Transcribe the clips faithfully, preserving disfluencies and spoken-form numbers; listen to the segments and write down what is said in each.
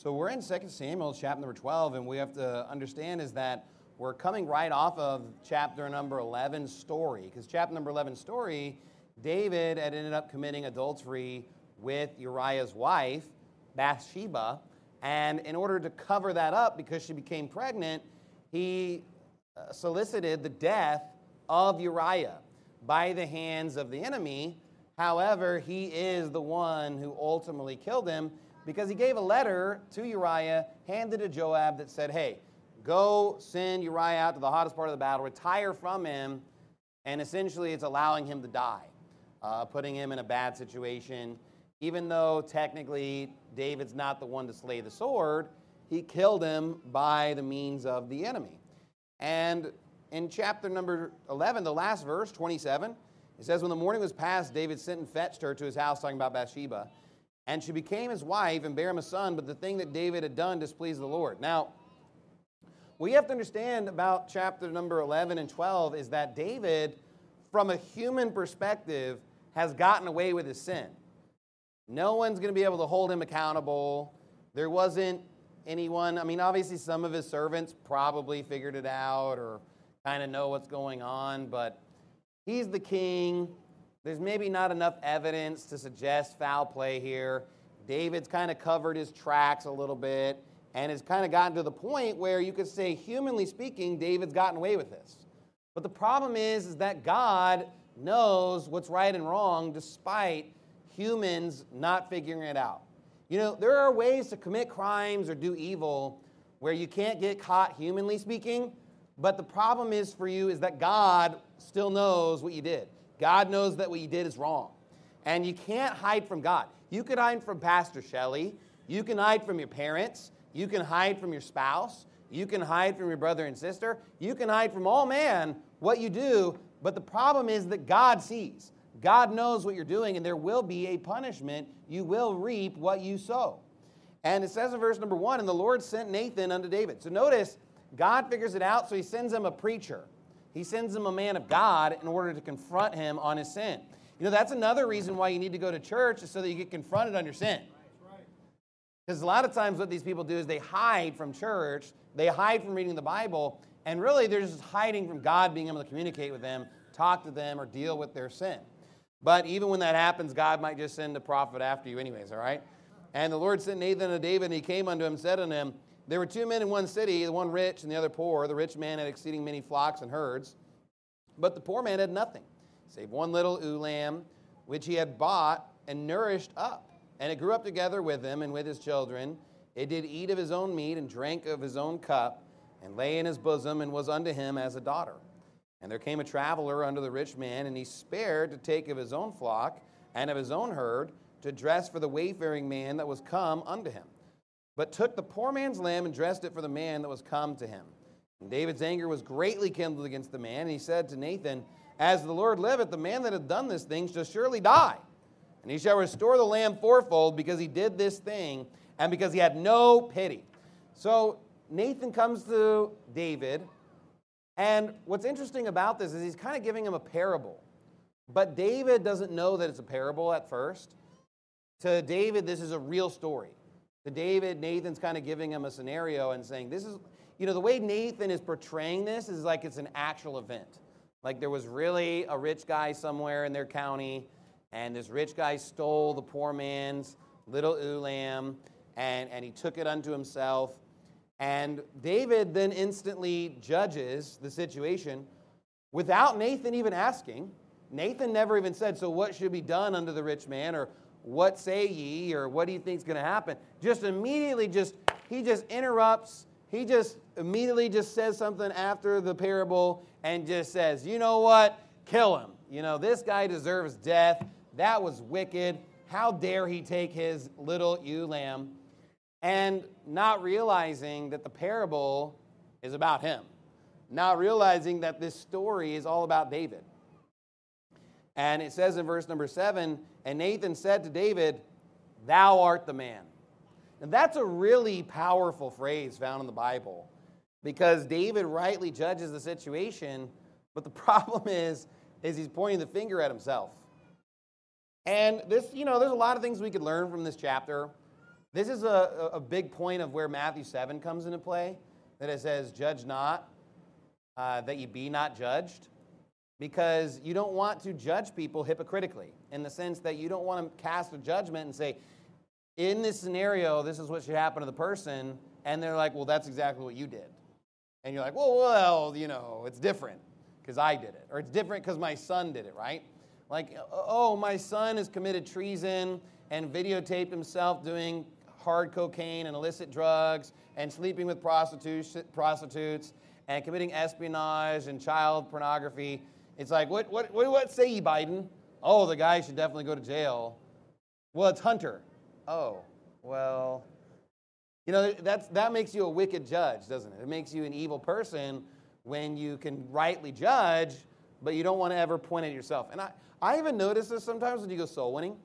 So we're in Second Samuel chapter number twelve, and we have to understand is that we're coming right off of chapter number eleven story, because chapter number eleven story, David had ended up committing adultery with Uriah's wife, Bathsheba, and in order to cover that up, because she became pregnant, he uh, solicited the death of Uriah by the hands of the enemy. However, he is the one who ultimately killed him, because he gave a letter to Uriah, handed to Joab, that said, hey, go send Uriah out to the hottest part of the battle, retire from him, and essentially it's allowing him to die, uh, putting him in a bad situation. Even though technically David's not the one to slay the sword, he killed him by the means of the enemy. And in chapter number eleven, the last verse, twenty-seven, it says, when the morning was past, David sent and fetched her to his house, talking about Bathsheba. And she became his wife and bare him a son, but the thing that David had done displeased the Lord. Now, what you have to understand about chapter number eleven and twelve is that David, from a human perspective, has gotten away with his sin. No one's going to be able to hold him accountable. There wasn't anyone, I mean, obviously some of his servants probably figured it out or kind of know what's going on, but he's the king. There's maybe not enough evidence to suggest foul play here. David's kind of covered his tracks a little bit and has kind of gotten to the point where you could say, humanly speaking, David's gotten away with this. But the problem is, is that God knows what's right and wrong despite humans not figuring it out. You know, there are ways to commit crimes or do evil where you can't get caught humanly speaking, but the problem is for you is that God still knows what you did. God knows that what you did is wrong. And you can't hide from God. You can hide from Pastor Shelley. You can hide from your parents. You can hide from your spouse. You can hide from your brother and sister. You can hide from all man what you do. But the problem is that God sees. God knows what you're doing, and there will be a punishment. You will reap what you sow. And it says in verse number one, and the Lord sent Nathan unto David. So notice, God figures it out, so he sends him a preacher. He sends him a man of God in order to confront him on his sin. You know, that's another reason why you need to go to church, is so that you get confronted on your sin. Because a lot of times what these people do is they hide from church, they hide from reading the Bible, and really they're just hiding from God being able to communicate with them, talk to them, or deal with their sin. But even when that happens, God might just send a prophet after you anyways, all right? And the Lord sent Nathan to David, and he came unto him and said unto him, there were two men in one city, the one rich and the other poor. The rich man had exceeding many flocks and herds, but the poor man had nothing, save one little ewe lamb, which he had bought and nourished up. And it grew up together with him and with his children. It did eat of his own meat and drank of his own cup, and lay in his bosom, and was unto him as a daughter. And there came a traveler unto the rich man, and he spared to take of his own flock and of his own herd, to dress for the wayfaring man that was come unto him. But took the poor man's lamb and dressed it for the man that was come to him. And David's anger was greatly kindled against the man, and he said to Nathan, as the Lord liveth, the man that hath done this thing shall surely die. And he shall restore the lamb fourfold, because he did this thing, and because he had no pity. So Nathan comes to David, and what's interesting about this is he's kind of giving him a parable. But David doesn't know that it's a parable at first. To David, this is a real story. To David, Nathan's kind of giving him a scenario and saying, this is, you know, the way Nathan is portraying this is like it's an actual event. Like there was really a rich guy somewhere in their county, and this rich guy stole the poor man's little ewe lamb, and, and he took it unto himself. And David then instantly judges the situation without Nathan even asking. Nathan never even said, so what should be done unto the rich man, or what say ye, or what do you think is going to happen? Just immediately, just he just interrupts. He just immediately just says something after the parable and just says, you know what? Kill him. You know, this guy deserves death. That was wicked. How dare he take his little ewe lamb? And not realizing that the parable is about him. Not realizing that this story is all about David. And it says in verse number seven, and Nathan said to David, thou art the man. And that's a really powerful phrase found in the Bible, because David rightly judges the situation, but the problem is, is he's pointing the finger at himself. And this, you know, there's a lot of things we could learn from this chapter. This is a, a big point of where Matthew seven comes into play, that it says, judge not, uh, that ye be not judged, because you don't want to judge people hypocritically, in the sense that you don't want to cast a judgment and say, in this scenario, this is what should happen to the person, and they're like, well, that's exactly what you did. And you're like, well, well, you know, it's different because I did it, or it's different because my son did it, right? Like, oh, my son has committed treason and videotaped himself doing hard cocaine and illicit drugs and sleeping with prostitutes, prostitutes and committing espionage and child pornography. It's like, what, what, what, what say ye, Biden? Oh, the guy should definitely go to jail. Well, it's Hunter. Oh, well, you know, that's, that makes you a wicked judge, doesn't it? It makes you an evil person when you can rightly judge, but you don't want to ever point at yourself. And I, I even notice this sometimes when you go soul winning.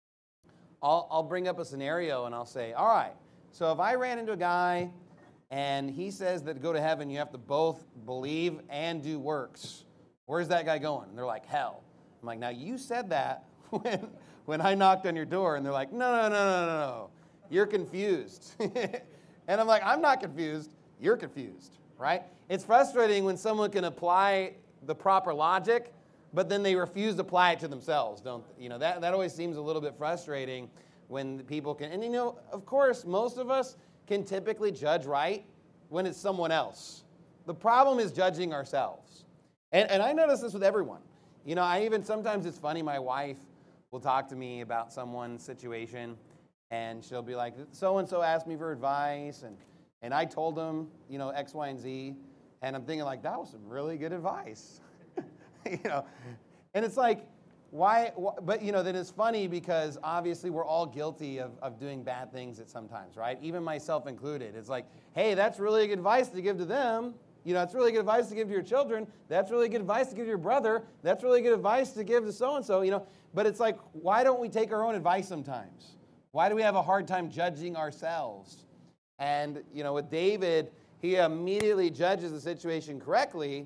I'll, I'll bring up a scenario and I'll say, all right, so if I ran into a guy and he says that to go to heaven you have to both believe and do works, where's that guy going? And they're like, hell. I'm like, now you said that when, when I knocked on your door, and they're like, no, no, no, no, no, no. You're confused. And I'm like, I'm not confused. You're confused, right? It's frustrating when someone can apply the proper logic, but then they refuse to apply it to themselves, don't they? You know, that, that always seems a little bit frustrating when people can, and you know, of course, most of us can typically judge right when it's someone else. The problem is judging ourselves. And, and I notice this with everyone. You know, I even, sometimes it's funny, my wife will talk to me about someone's situation, and she'll be like, so-and-so asked me for advice, and, and I told them, you know, X, Y, and Z, and I'm thinking like, that was some really good advice. You know, and it's like, why, why, but you know, then it's funny because obviously we're all guilty of, of doing bad things at sometimes, right? Even myself included. It's like, hey, that's really good advice to give to them. You know, it's really good advice to give to your children. That's really good advice to give to your brother. That's really good advice to give to so-and-so, you know. But it's like, why don't we take our own advice sometimes? Why do we have a hard time judging ourselves? And, you know, with David, he immediately judges the situation correctly.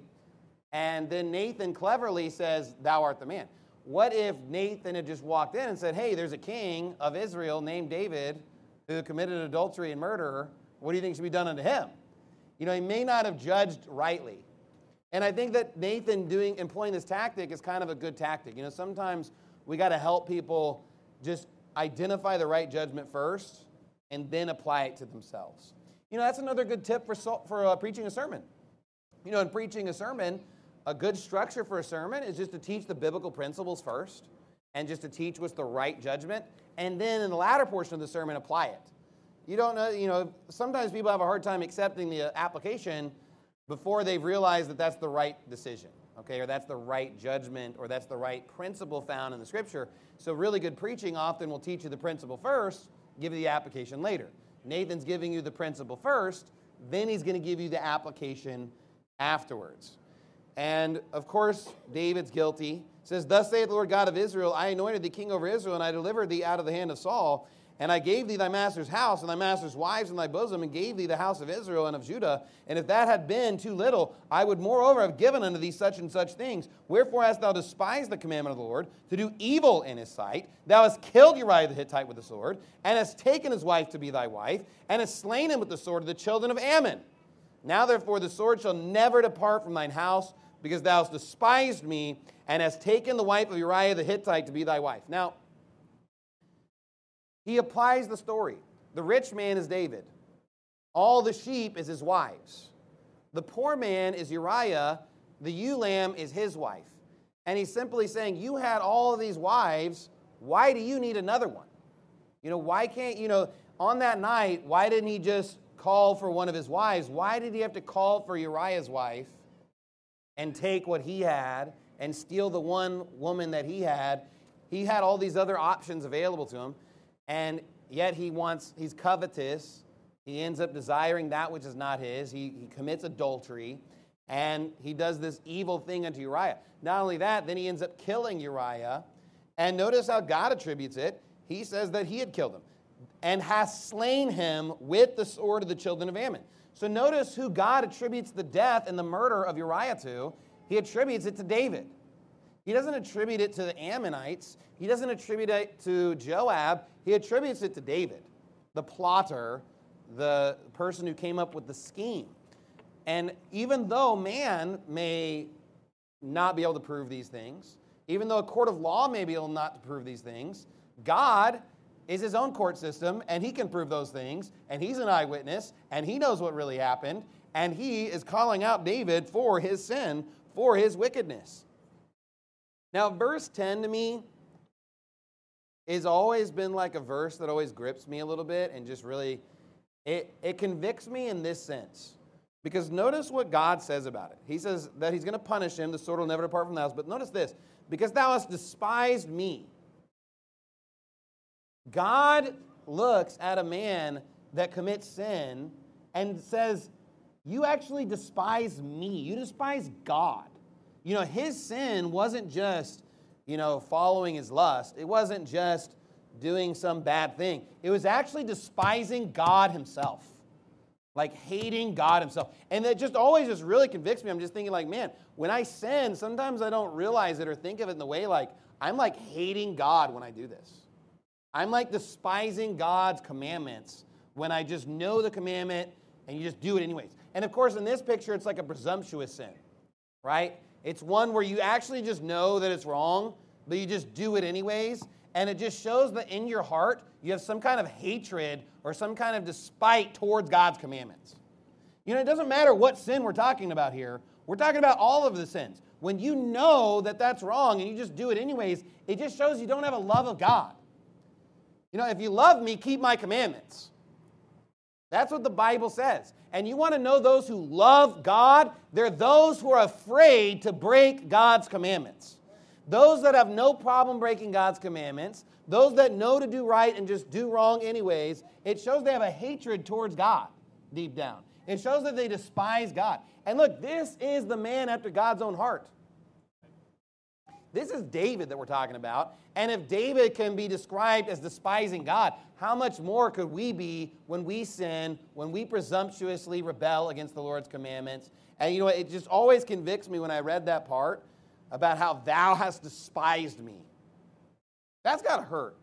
And then Nathan cleverly says, thou art the man. What if Nathan had just walked in and said, hey, there's a king of Israel named David who committed adultery and murder. What do you think should be done unto him? You know, he may not have judged rightly. And I think that Nathan doing employing this tactic is kind of a good tactic. You know, sometimes we got to help people just identify the right judgment first and then apply it to themselves. You know, that's another good tip for, for uh, preaching a sermon. You know, in preaching a sermon, a good structure for a sermon is just to teach the biblical principles first and just to teach what's the right judgment, and then in the latter portion of the sermon, apply it. You don't know, you know, sometimes people have a hard time accepting the application before they've realized that that's the right decision, okay, or that's the right judgment, or that's the right principle found in the Scripture. So really good preaching often will teach you the principle first, give you the application later. Nathan's giving you the principle first, then he's going to give you the application afterwards. And, of course, David's guilty. It says, thus saith the Lord God of Israel, I anointed thee king over Israel, and I delivered thee out of the hand of Saul. And I gave thee thy master's house, and thy master's wives in thy bosom, and gave thee the house of Israel and of Judah. And if that had been too little, I would moreover have given unto thee such and such things. Wherefore hast thou despised the commandment of the Lord, to do evil in his sight? Thou hast killed Uriah the Hittite with the sword, and hast taken his wife to be thy wife, and hast slain him with the sword of the children of Ammon. Now therefore the sword shall never depart from thine house, because thou hast despised me, and hast taken the wife of Uriah the Hittite to be thy wife. Now, he applies the story. The rich man is David. All the sheep is his wives. The poor man is Uriah. The ewe lamb is his wife. And he's simply saying, you had all of these wives. Why do you need another one? You know, why can't, you know, on that night, why didn't he just call for one of his wives? Why did he have to call for Uriah's wife and take what he had and steal the one woman that he had? He had all these other options available to him. And yet he wants, he's covetous. He ends up desiring that which is not his. He, he commits adultery. And he does this evil thing unto Uriah. Not only that, then he ends up killing Uriah. And notice how God attributes it. He says that he had killed him. And has slain him with the sword of the children of Ammon. So notice who God attributes the death and the murder of Uriah to. He attributes it to David. He doesn't attribute it to the Ammonites. He doesn't attribute it to Joab. He attributes it to David. the plotter, the person who came up with the scheme. And even though man may not be able to prove these things, even though a court of law may be able not to prove these things, God is his own court system, and he can prove those things, and he's an eyewitness, and he knows what really happened, and he is calling out David for his sin, for his wickedness. Now, verse ten to me has always been like a verse that always grips me a little bit and just really, it, it convicts me in this sense. Because notice what God says about it. He says that he's going to punish him, the sword will never depart from the house. But notice this, because thou hast despised me. God looks at a man that commits sin and says, you actually despise me. You despise God. You know, his sin wasn't just, you know, following his lust. It wasn't just doing some bad thing. It was actually despising God himself. Like hating God himself. And that just always just really convicts me. I'm just thinking like, man, when I sin, sometimes I don't realize it or think of it in the way like, I'm like hating God when I do this. I'm like despising God's commandments when I just know the commandment and you just do it anyways. And of course, in this picture, it's like a presumptuous sin, right? It's one where you actually just know that it's wrong, but you just do it anyways. And it just shows that in your heart, you have some kind of hatred or some kind of despite towards God's commandments. You know, it doesn't matter what sin we're talking about here. We're talking about all of the sins. When you know that that's wrong and you just do it anyways, it just shows you don't have a love of God. You know, if you love me, keep my commandments. That's what the Bible says. And you want to know those who love God? They're those who are afraid to break God's commandments. Those that have no problem breaking God's commandments, those that know to do right and just do wrong anyways, it shows they have a hatred towards God deep down. It shows that they despise God. And look, this is the man after God's own heart. This is David that we're talking about. And if David can be described as despising God, how much more could we be when we sin, when we presumptuously rebel against the Lord's commandments? And you know, it just always convicts me when I read that part about how thou hast despised me. That's got to hurt.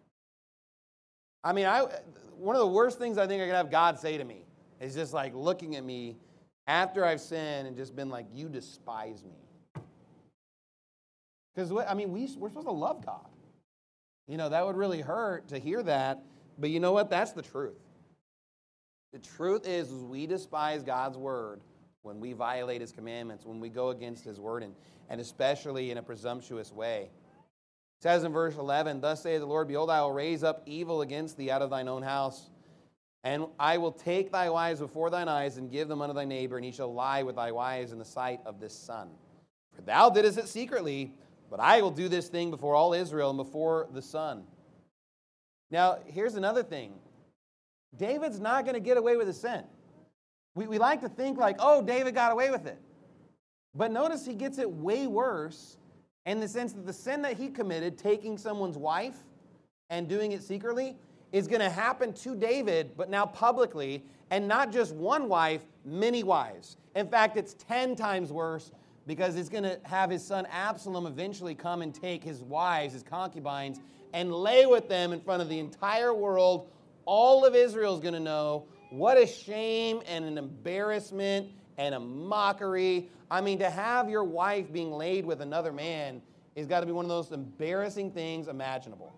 I mean, I one of the worst things I think I could have God say to me is just like looking at me after I've sinned and just been like, you despise me. Because, I mean, we, we're supposed to love God. You know, that would really hurt to hear that. But you know what? That's the truth. The truth is, is we despise God's word when we violate his commandments, when we go against his word, and, and especially in a presumptuous way. It says in verse eleven, thus saith the Lord, behold, I will raise up evil against thee out of thine own house, and I will take thy wives before thine eyes and give them unto thy neighbor, and he shall lie with thy wives in the sight of this sun. For thou didst it secretly, but I will do this thing before all Israel and before the sun. Now, here's another thing. David's not going to get away with his sin. We, we like to think like, oh, David got away with it. But notice he gets it way worse in the sense that the sin that he committed, taking someone's wife and doing it secretly, is going to happen to David, but now publicly, and not just one wife, many wives. In fact, it's ten times worse, because it's going to have his son Absalom eventually come and take his wives, his concubines, and lay with them in front of the entire world. All of Israel is going to know what a shame and an embarrassment and a mockery. I mean, to have your wife being laid with another man has got to be one of the most embarrassing things imaginable.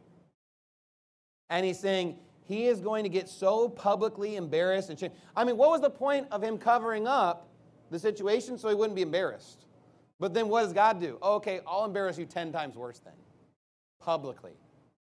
And he's saying he is going to get so publicly embarrassed and shamed. I mean, what was the point of him covering up the situation so he wouldn't be embarrassed? But then what does God do? Oh, okay, I'll embarrass you ten times worse then, publicly.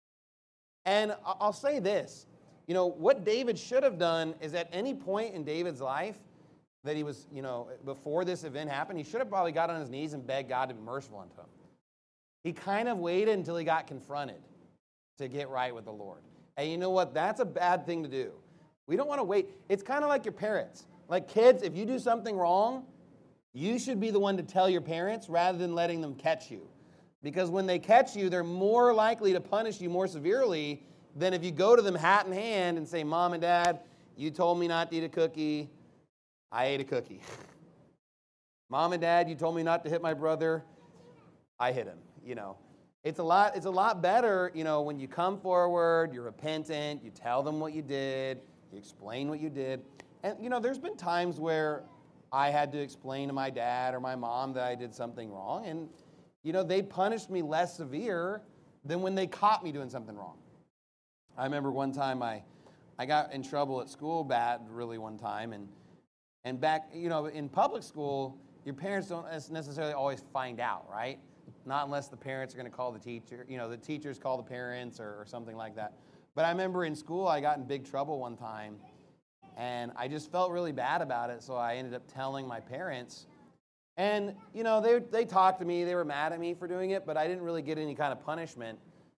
And I'll say this. You know, what David should have done is at any point in David's life that he was, you know, before this event happened, he should have probably got on his knees and begged God to be merciful unto him. He kind of waited until he got confronted to get right with the Lord. And you know what? That's a bad thing to do. We don't want to wait. It's kind of like your parents. Like kids, if you do something wrong, you should be the one to tell your parents rather than letting them catch you. Because when they catch you, they're more likely to punish you more severely than if you go to them hat in hand and say, Mom and Dad, you told me not to eat a cookie. I ate a cookie. Mom and Dad, you told me not to hit my brother. I hit him, you know. It's a lot, it's a lot better, you know, when you come forward, you're repentant, you tell them what you did, you explain what you did. And, you know, there's been times where I had to explain to my dad or my mom that I did something wrong, and, you know, they punished me less severe than when they caught me doing something wrong. I remember one time I, I got in trouble at school bad really one time, and and back, you know, in public school, your parents don't necessarily always find out, right? Not unless the parents are going to call the teacher, you know, the teachers call the parents or, or something like that. But I remember in school I got in big trouble one time, and I just felt really bad about it, so I ended up telling my parents. And, you know, they they talked to me, they were mad at me for doing it, but I didn't really get any kind of punishment.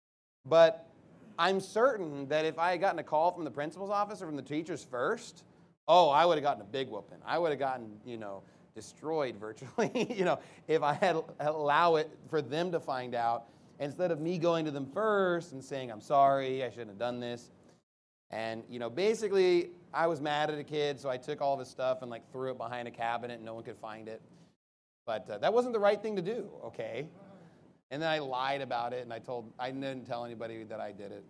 But I'm certain that if I had gotten a call from the principal's office or from the teachers first, oh, I would have gotten a big whooping. I would have gotten, you know, destroyed virtually, you know, if I had allow it for them to find out, instead of me going to them first and saying, I'm sorry, I shouldn't have done this. And, you know, basically, I was mad at a kid, so I took all of his stuff and, like, threw it behind a cabinet and no one could find it. But uh, that wasn't the right thing to do, okay? And then I lied about it, and I told, I didn't tell anybody that I did it.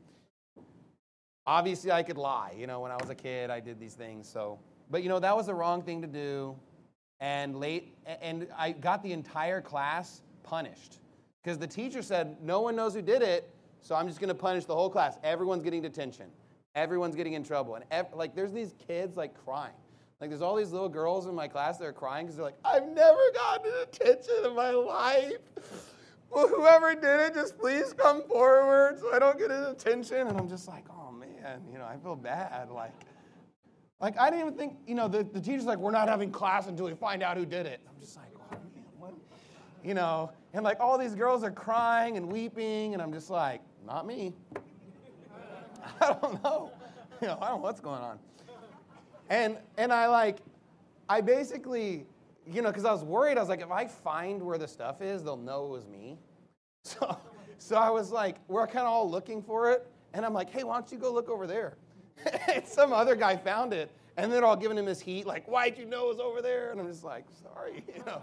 Obviously, I could lie. You know, when I was a kid, I did these things. So, but, you know, that was the wrong thing to do. And late, and I got the entire class punished. Because the teacher said, no one knows who did it, so I'm just going to punish the whole class. Everyone's getting detention. Everyone's getting in trouble. And, ev- like, there's these kids, like, crying. Like, there's all these little girls in my class that are crying because they're like, I've never gotten detention in my life. Well, whoever did it, just please come forward so I don't get a detention. And I'm just like, oh, man, you know, I feel bad. Like, like I didn't even think, you know, the, the teacher's like, we're not having class until we find out who did it. I'm just like, oh, man, what? You know, and, like, all these girls are crying and weeping, and I'm just like, not me. I don't know. You know, I don't know what's going on. And and I like, I basically, you know, because I was worried. I was like, if I find where the stuff is, they'll know it was me. So, so I was like, we're kind of all looking for it. And I'm like, hey, why don't you go look over there? And some other guy found it. And they're all giving him this heat, like, why'd you know it was over there? And I'm just like, sorry, you know.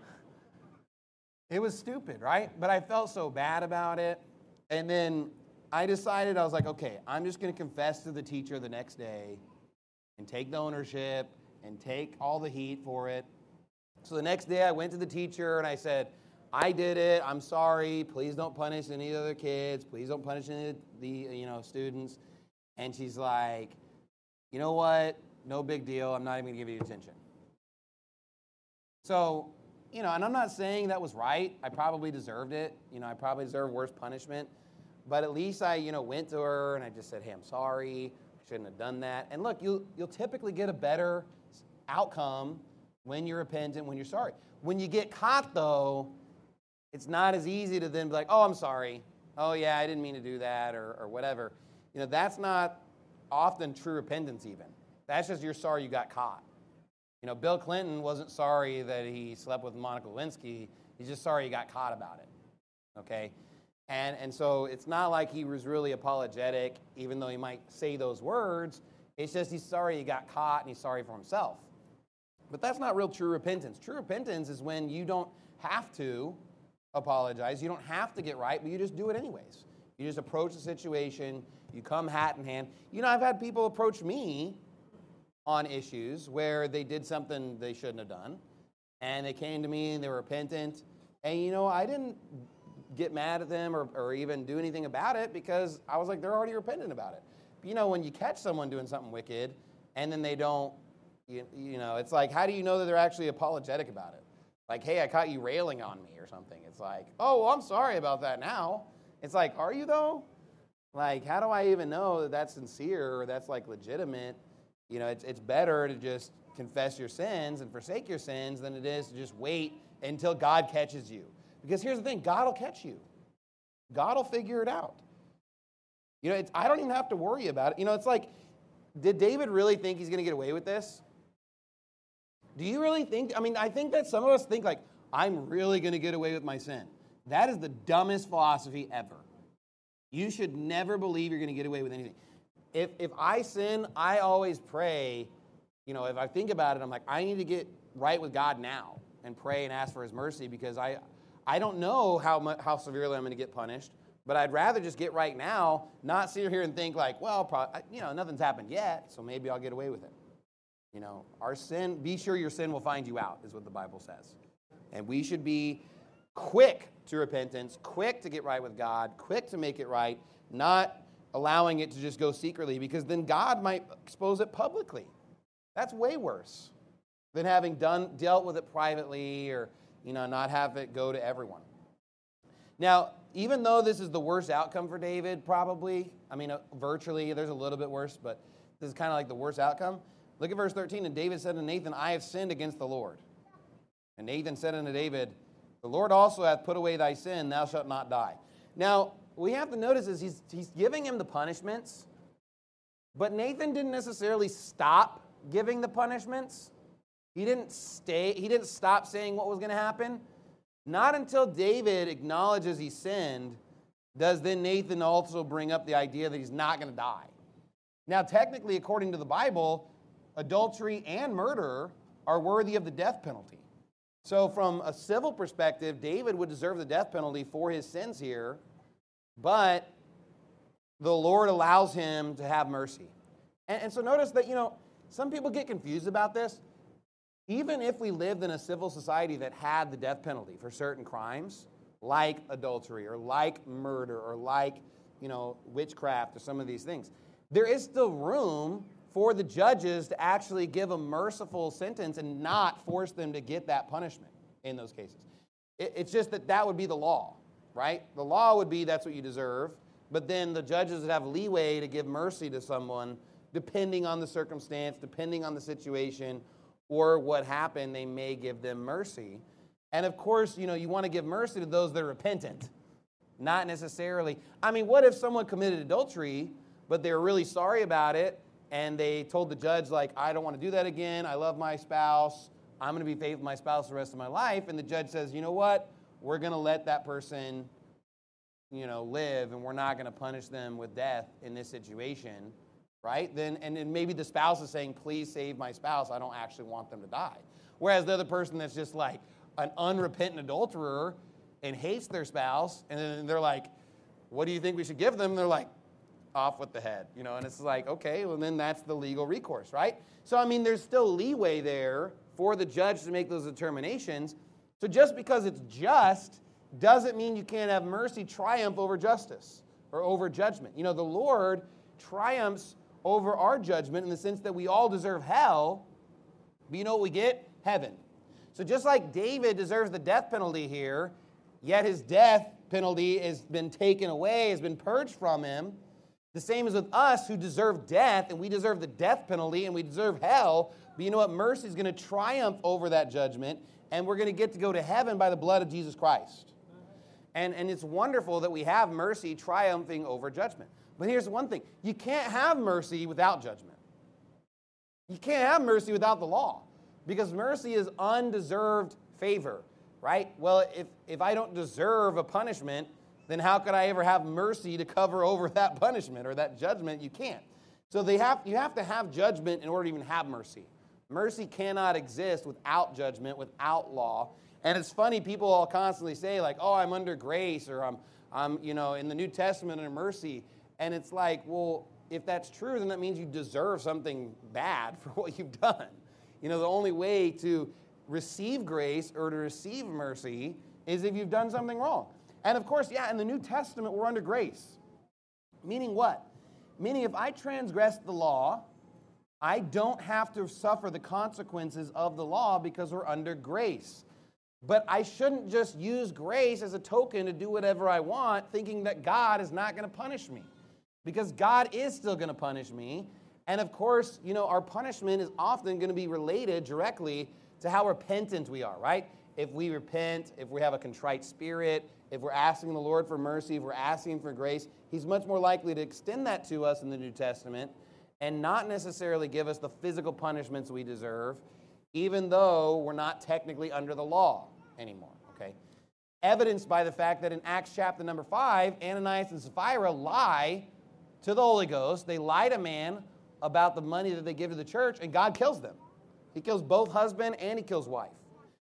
It was stupid, right? But I felt so bad about it. And then I decided, I was like, okay, I'm just going to confess to the teacher the next day and take the ownership and take all the heat for it. So the next day I went to the teacher and I said, I did it. I'm sorry. Please don't punish any other kids. Please don't punish any of the, you know, students. And she's like, you know what? No big deal. I'm not even going to give you attention. So, you know, and I'm not saying that was right. I probably deserved it. You know, I probably deserved worse punishment. But at least I, you know, went to her and I just said, hey, I'm sorry. I shouldn't have done that. And look, you'll, you'll typically get a better outcome when you're repentant, when you're sorry. When you get caught, though, it's not as easy to then be like, oh, I'm sorry. Oh, yeah, I didn't mean to do that or, or whatever. You know, that's not often true repentance even. That's just you're sorry you got caught. You know, Bill Clinton wasn't sorry that he slept with Monica Lewinsky. He's just sorry he got caught about it, okay? And and so it's not like he was really apologetic, even though he might say those words. It's just he's sorry he got caught and he's sorry for himself. But that's not real true repentance. True repentance is when you don't have to apologize. You don't have to get right, but you just do it anyways. You just approach the situation. You come hat in hand. You know, I've had people approach me on issues where they did something they shouldn't have done, and they came to me and they were repentant. And, you know, I didn't get mad at them or, or even do anything about it because I was like, they're already repentant about it. But, you know, when you catch someone doing something wicked and then they don't, you, you know, it's like, how do you know that they're actually apologetic about it? Like, hey, I caught you railing on me or something. It's like, oh, well, I'm sorry about that now. It's like, are you though? Like, how do I even know that that's sincere or that's like legitimate? You know, it's it's better to just confess your sins and forsake your sins than it is to just wait until God catches you. Because here's the thing, God will catch you. God will figure it out. You know, it's, I don't even have to worry about it. You know, it's like, did David really think he's going to get away with this? Do you really think, I mean, I think that some of us think like, I'm really going to get away with my sin. That is the dumbest philosophy ever. You should never believe you're going to get away with anything. If if I sin, I always pray, you know, if I think about it, I'm like, I need to get right with God now and pray and ask for his mercy because I I don't know how much, how severely I'm going to get punished, but I'd rather just get right now, not sit here and think like, well, probably, you know, nothing's happened yet, so maybe I'll get away with it. You know, our sin, be sure your sin will find you out, is what the Bible says. And we should be quick to repentance, quick to get right with God, quick to make it right, not allowing it to just go secretly, because then God might expose it publicly. That's way worse than having done dealt with it privately, or, you know, not have it go to everyone. Now, even though this is the worst outcome for David, probably, I mean, uh, virtually, there's a little bit worse, but this is kind of like the worst outcome. Look at verse thirteen. And David said to Nathan, I have sinned against the Lord. And Nathan said unto David, the Lord also hath put away thy sin, thou shalt not die. Now, we have to notice is he's, he's giving him the punishments, but Nathan didn't necessarily stop giving the punishments. He didn't stay, he didn't stop saying what was going to happen. Not until David acknowledges he sinned does then Nathan also bring up the idea that he's not going to die. Now, technically, according to the Bible, adultery and murder are worthy of the death penalty. So from a civil perspective, David would deserve the death penalty for his sins here, but the Lord allows him to have mercy. And, and so notice that, you know, some people get confused about this. Even if we lived in a civil society that had the death penalty for certain crimes, like adultery or like murder or like, you know, witchcraft or some of these things, there is still room for the judges to actually give a merciful sentence and not force them to get that punishment in those cases. It, it's just that that would be the law, right? The law would be that's what you deserve, but then the judges would have leeway to give mercy to someone depending on the circumstance, depending on the situation, or what happened, they may give them mercy. And of course, you know, you want to give mercy to those that are repentant, not necessarily. I mean, what if someone committed adultery, but they were really sorry about it, and they told the judge, like, I don't want to do that again. I love my spouse. I'm going to be faithful to my spouse the rest of my life. And the judge says, you know what? We're going to let that person, you know, live, and we're not going to punish them with death in this situation, right? Then, and then maybe the spouse is saying, please save my spouse. I don't actually want them to die. Whereas the other person that's just like an unrepentant adulterer and hates their spouse, and then they're like, what do you think we should give them? And they're like, off with the head, you know, and it's like, okay, well, then that's the legal recourse, right? So, I mean, there's still leeway there for the judge to make those determinations. So just because it's just doesn't mean you can't have mercy triumph over justice or over judgment. You know, the Lord triumphs over our judgment in the sense that we all deserve hell, but you know what we get? Heaven. So just like David deserves the death penalty here, yet his death penalty has been taken away, has been purged from him, the same as with us who deserve death, and we deserve the death penalty, and we deserve hell. But you know what? Mercy is going to triumph over that judgment, and we're going to get to go to heaven by the blood of Jesus Christ. And, and it's wonderful that we have mercy triumphing over judgment. But here's one thing. You can't have mercy without judgment. You can't have mercy without the law, because mercy is undeserved favor, right? Well, if, if I don't deserve a punishment, then how could I ever have mercy to cover over that punishment or that judgment? You can't. So they have, you have to have judgment in order to even have mercy. Mercy cannot exist without judgment, without law. And it's funny, people all constantly say, like, oh, I'm under grace, or I'm, I'm you know, in the New Testament under mercy. And it's like, well, if that's true, then that means you deserve something bad for what you've done. You know, the only way to receive grace or to receive mercy is if you've done something wrong. And of course, yeah, in the New Testament, we're under grace. Meaning what? Meaning if I transgress the law, I don't have to suffer the consequences of the law because we're under grace. But I shouldn't just use grace as a token to do whatever I want, thinking that God is not going to punish me. Because God is still going to punish me. And of course, you know, our punishment is often going to be related directly to how repentant we are, right? If we repent, if we have a contrite spirit, if we're asking the Lord for mercy, if we're asking for grace, he's much more likely to extend that to us in the New Testament and not necessarily give us the physical punishments we deserve, even though we're not technically under the law anymore, okay? Evidenced by the fact that in Acts chapter number five, Ananias and Sapphira lie to the Holy Ghost. They lie to man about the money that they give to the church, and God kills them. He kills both husband and he kills wife.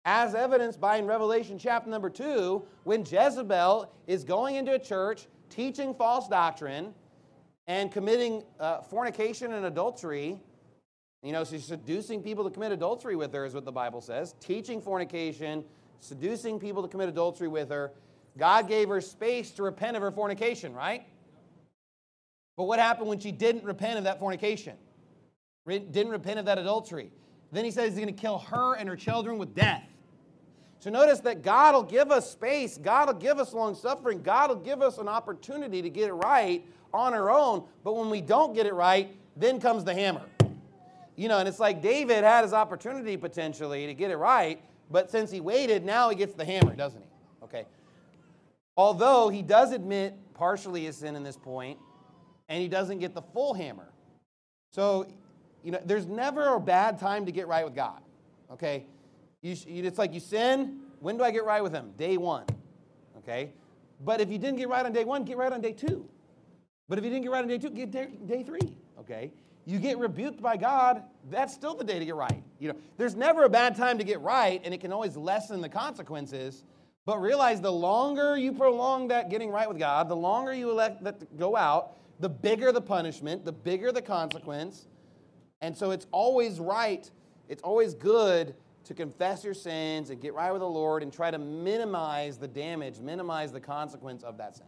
as evidenced by in Revelation chapter number two, when Jezebel is going into a church, teaching false doctrine, and committing uh, fornication and adultery. You know, she's seducing people to commit adultery with her, is what the Bible says. Teaching fornication, seducing people to commit adultery with her. God gave her space to repent of her fornication, right? But what happened when she didn't repent of that fornication? Didn't repent of that adultery? Then he says he's going to kill her and her children with death. So notice that God will give us space. God will give us long suffering. God will give us an opportunity to get it right on our own. But when we don't get it right, then comes the hammer. You know, and it's like David had his opportunity potentially to get it right, but since he waited, now he gets the hammer, doesn't he? Okay. Although he does admit partially his sin in this point, and he doesn't get the full hammer. So, you know, there's never a bad time to get right with God. Okay? You, it's like you sin. When do I get right with him? Day one. Okay? But if you didn't get right on day one, get right on day two. But if you didn't get right on day two, get day, day three. Okay? You get rebuked by God, that's still the day to get right. You know, there's never a bad time to get right, and it can always lessen the consequences. But realize the longer you prolong that getting right with God, the longer you let that go out, the bigger the punishment, the bigger the consequence. And so it's always right, it's always good to confess your sins and get right with the Lord and try to minimize the damage, minimize the consequence of that sin.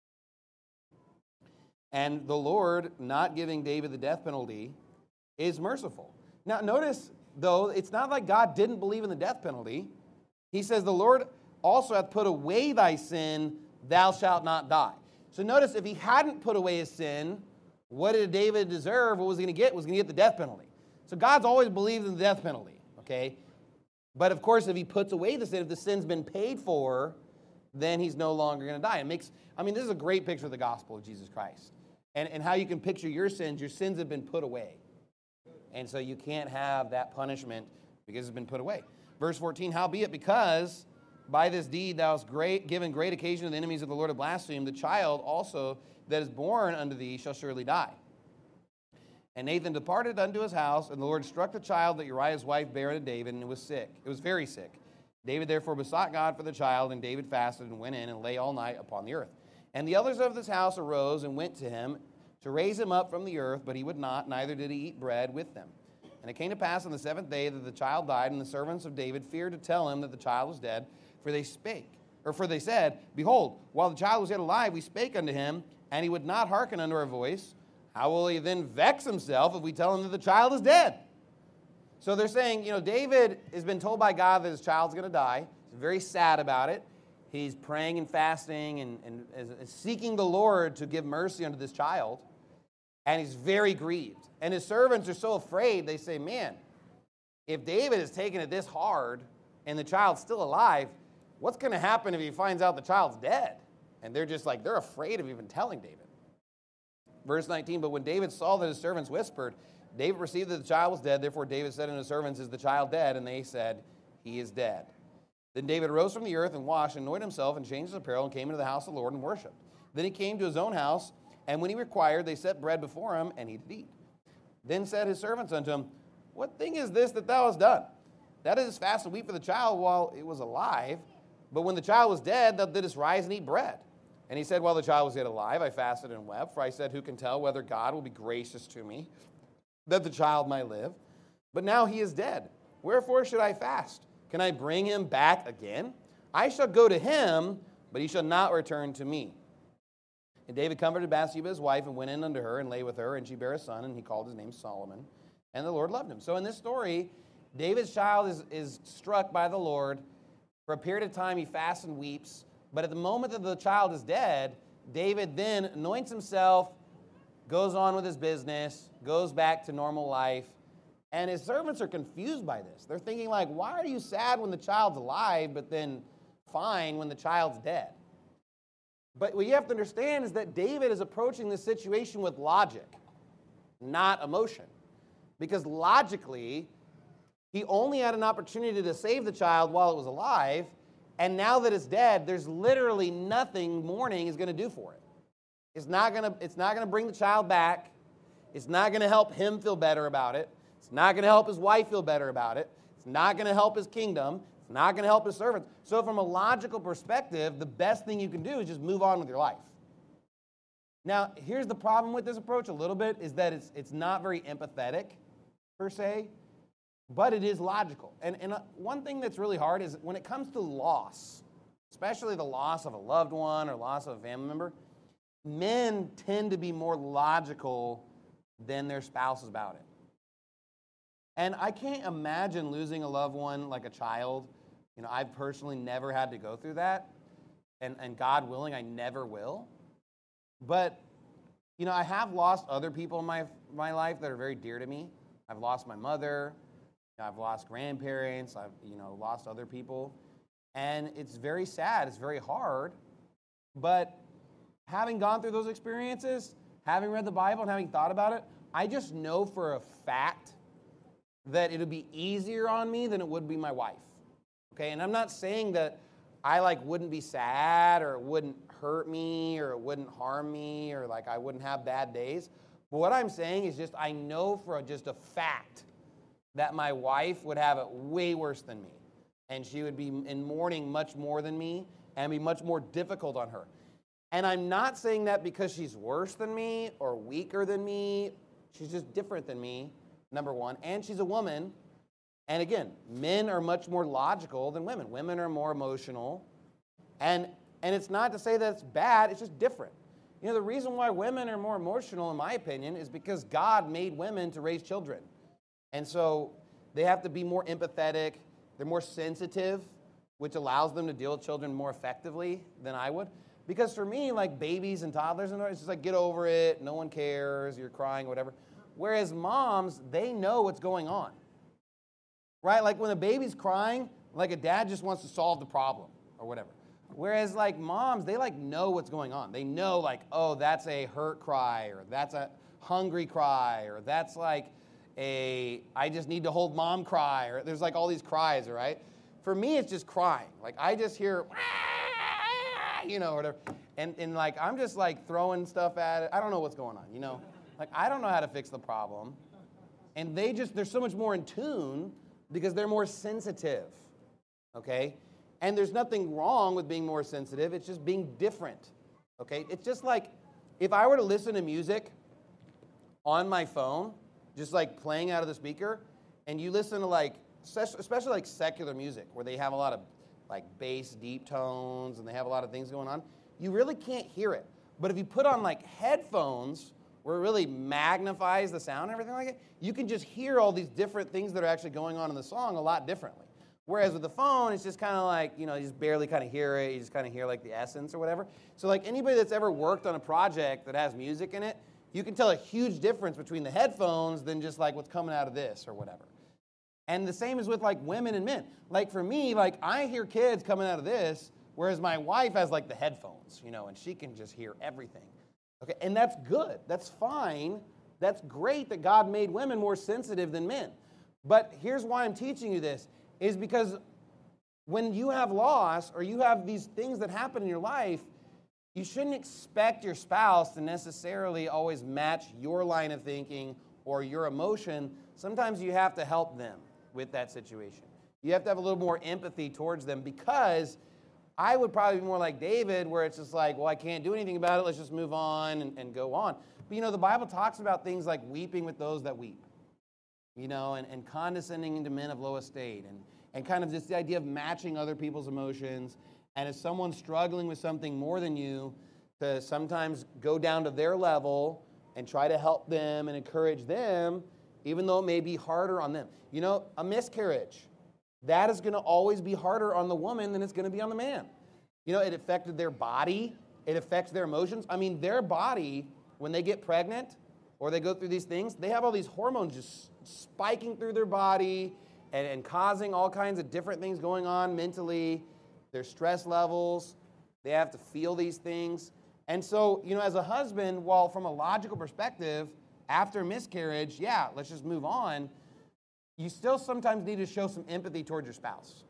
And the Lord, not giving David the death penalty, is merciful. Now notice, though, it's not like God didn't believe in the death penalty. He says, the Lord also hath put away thy sin, thou shalt not die. So notice, if he hadn't put away his sin, what did David deserve? What was he going to get? Was going to get the death penalty. So God's always believed in the death penalty, okay? But of course, if he puts away the sin, if the sin's been paid for, then he's no longer going to die. It makes, I mean, this is a great picture of the gospel of Jesus Christ. And, and how you can picture your sins. Your sins have been put away. And so you can't have that punishment because it's been put away. Verse fourteen, howbeit, because by this deed thou hast great, given great occasion to the enemies of the Lord to blaspheme, the child also that is born unto thee shall surely die. And Nathan departed unto his house, and the Lord struck the child that Uriah's wife bare unto David, and it was sick. It was very sick. David therefore besought God for the child, and David fasted and went in and lay all night upon the earth. And the elders of this house arose and went to him to raise him up from the earth, but he would not, neither did he eat bread with them. And it came to pass on the seventh day that the child died, and the servants of David feared to tell him that the child was dead, for they spake, or for they said, behold, while the child was yet alive, we spake unto him, and he would not hearken unto our voice. How will he then vex himself if we tell him that the child is dead? So they're saying, you know, David has been told by God that his child's going to die. He's very sad about it. He's praying and fasting and, and, and seeking the Lord to give mercy unto this child. And he's very grieved. And his servants are so afraid, they say, man, if David has taken it this hard and the child's still alive, what's going to happen if he finds out the child's dead? And they're just like, they're afraid of even telling David. Verse nineteen, but when David saw that his servants whispered, David perceived that the child was dead. Therefore David said unto his servants, is the child dead? And they said, he is dead. Then David rose from the earth and washed, and anointed himself, and changed his apparel, and came into the house of the Lord and worshipped. Then he came to his own house, and when he required, they set bread before him, and he did eat. Then said his servants unto him, what thing is this that thou hast done? Thou didst fast and weep for the child while it was alive, but when the child was dead, thou didst rise and eat bread. And he said, while the child was yet alive, I fasted and wept, for I said, who can tell whether God will be gracious to me, that the child might live? But now he is dead. Wherefore should I fast? Can I bring him back again? I shall go to him, but he shall not return to me. And David comforted Bathsheba his wife, and went in unto her, and lay with her, and she bare a son, and he called his name Solomon. And the Lord loved him. So in this story, David's child is, is struck by the Lord. For a period of time, he fasts and weeps. But at the moment that the child is dead, David then anoints himself, goes on with his business, goes back to normal life. And his servants are confused by this. They're thinking like, why are you sad when the child's alive, but then fine when the child's dead? But what you have to understand is that David is approaching this situation with logic, not emotion. Because logically, he only had an opportunity to save the child while it was alive, and now that it's dead, there's literally nothing mourning is going to do for it. It's not going to, it's not going to bring the child back. It's not going to help him feel better about it. It's not going to help his wife feel better about it. It's not going to help his kingdom. It's It's not going to help his servants. So from a logical perspective, the best thing you can do is just move on with your life. Now, here's the problem with this approach a little bit, is that it's it's not very empathetic, per se, but it is logical. And, and one thing that's really hard is when it comes to loss, especially the loss of a loved one or loss of a family member, men tend to be more logical than their spouses about it. And I can't imagine losing a loved one like a child. You know, I've personally never had to go through that. And, and God willing, I never will. But, you know, I have lost other people in my, my life that are very dear to me. I've lost my mother. I've lost grandparents. I've, you know, lost other people. And it's very sad. It's very hard. But having gone through those experiences, having read the Bible and having thought about it, I just know for a fact that it would be easier on me than it would be my wife. Okay, and I'm not saying that I like wouldn't be sad or it wouldn't hurt me or it wouldn't harm me or like I wouldn't have bad days. But what I'm saying is just I know for a, just a fact that my wife would have it way worse than me. And she would be in mourning much more than me and be much more difficult on her. And I'm not saying that because she's worse than me or weaker than me. She's just different than me, number one. And she's a woman. And again, men are much more logical than women. Women are more emotional. And, and it's not to say that it's bad, it's just different. You know, the reason why women are more emotional, in my opinion, is because God made women to raise children. And so they have to be more empathetic. They're more sensitive, which allows them to deal with children more effectively than I would. Because for me, like babies and toddlers, and it's just like, get over it, no one cares, you're crying, whatever. Whereas moms, they know what's going on. Right? Like when a baby's crying, like a dad just wants to solve the problem or whatever. Whereas like moms, they like know what's going on. They know like, oh, that's a hurt cry, or that's a hungry cry, or that's like a I just need to hold mom cry, or there's like all these cries, right? For me, it's just crying. Like I just hear, you know, or whatever. And, and like I'm just like throwing stuff at it. I don't know what's going on, you know? Like I don't know how to fix the problem. And they just, they're so much more in tune because they're more sensitive, okay? And there's nothing wrong with being more sensitive. It's just being different, okay? It's just like if I were to listen to music on my phone, just like playing out of the speaker, and you listen to like, especially like secular music where they have a lot of like bass, deep tones, and they have a lot of things going on, you really can't hear it. But if you put on like headphones where it really magnifies the sound and everything like it, you can just hear all these different things that are actually going on in the song a lot differently. Whereas with the phone, it's just kind of like, you know, you just barely kind of hear it. You just kind of hear like the essence or whatever. So like anybody that's ever worked on a project that has music in it, you can tell a huge difference between the headphones than just like what's coming out of this or whatever. And the same is with like women and men. Like for me, like I hear kids coming out of this, whereas my wife has like the headphones, you know, and she can just hear everything. Okay, and that's good. That's fine. That's great that God made women more sensitive than men. But here's why I'm teaching you this, is because when you have loss or you have these things that happen in your life, you shouldn't expect your spouse to necessarily always match your line of thinking or your emotion. Sometimes you have to help them with that situation. You have to have a little more empathy towards them, because I would probably be more like David, where it's just like, well, I can't do anything about it. Let's just move on and, and go on. But, you know, the Bible talks about things like weeping with those that weep, you know, and, and condescending to men of low estate, and, and kind of just the idea of matching other people's emotions. And if someone's struggling with something more than you, to sometimes go down to their level and try to help them and encourage them, even though it may be harder on them. You know, a miscarriage, that is going to always be harder on the woman than it's going to be on the man. You know, it affected their body. It affects their emotions. I mean, their body, when they get pregnant or they go through these things, they have all these hormones just spiking through their body and, and causing all kinds of different things going on mentally. Their stress levels, they have to feel these things. And so, you know, as a husband, while from a logical perspective, after miscarriage, yeah, let's just move on, you still sometimes need to show some empathy towards your spouse.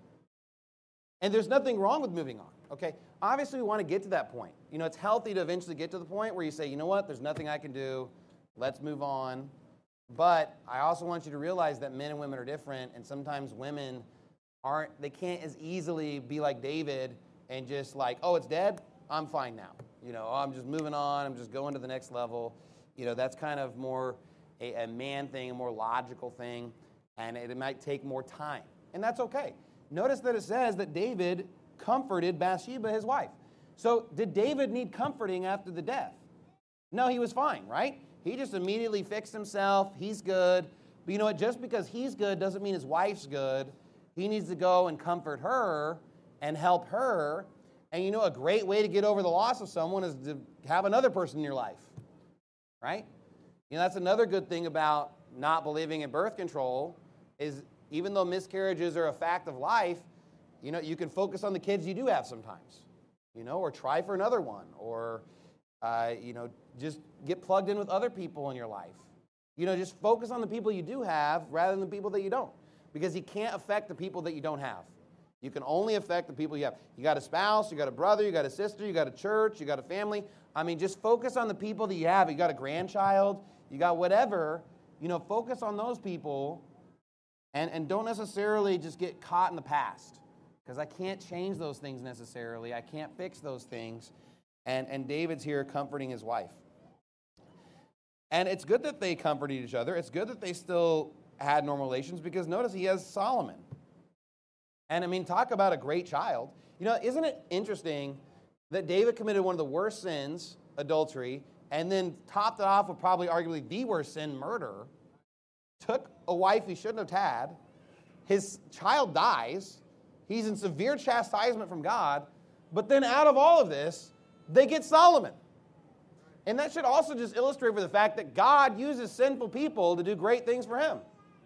And there's nothing wrong with moving on, okay? Obviously, we want to get to that point. You know, it's healthy to eventually get to the point where you say, you know what, there's nothing I can do, let's move on. But I also want you to realize that men and women are different, and sometimes women aren't, they can't as easily be like David and just like, oh, it's dead, I'm fine now. You know, oh, I'm just moving on, I'm just going to the next level. You know, that's kind of more a, a man thing, a more logical thing, and it, it might take more time. And that's okay. Notice that it says that David comforted Bathsheba, his wife. So did David need comforting after the death? No, he was fine, right? He just immediately fixed himself. He's good. But you know what? Just because he's good doesn't mean his wife's good. He needs to go and comfort her and help her. And you know, a great way to get over the loss of someone is to have another person in your life, right? You know, that's another good thing about not believing in birth control is even though miscarriages are a fact of life, you know, you can focus on the kids you do have sometimes, you know, or try for another one, or, uh, you know, just get plugged in with other people in your life. You know, just focus on the people you do have rather than the people that you don't, because you can't affect the people that you don't have. You can only affect the people you have. You got a spouse, you got a brother, you got a sister, you got a church, you got a family. I mean, just focus on the people that you have. You got a grandchild, you got whatever, you know, focus on those people and, and don't necessarily just get caught in the past, because I can't change those things necessarily. I can't fix those things. And, and David's here comforting his wife. And it's good that they comforted each other. It's good that they still had normal relations, because notice he has Solomon. And I mean, talk about a great child. You know, isn't it interesting that David committed one of the worst sins, adultery, and then topped it off with probably arguably the worst sin, murder, took a wife he shouldn't have had, his child dies, he's in severe chastisement from God, but then out of all of this, they get Solomon. And that should also just illustrate for the fact that God uses sinful people to do great things for him.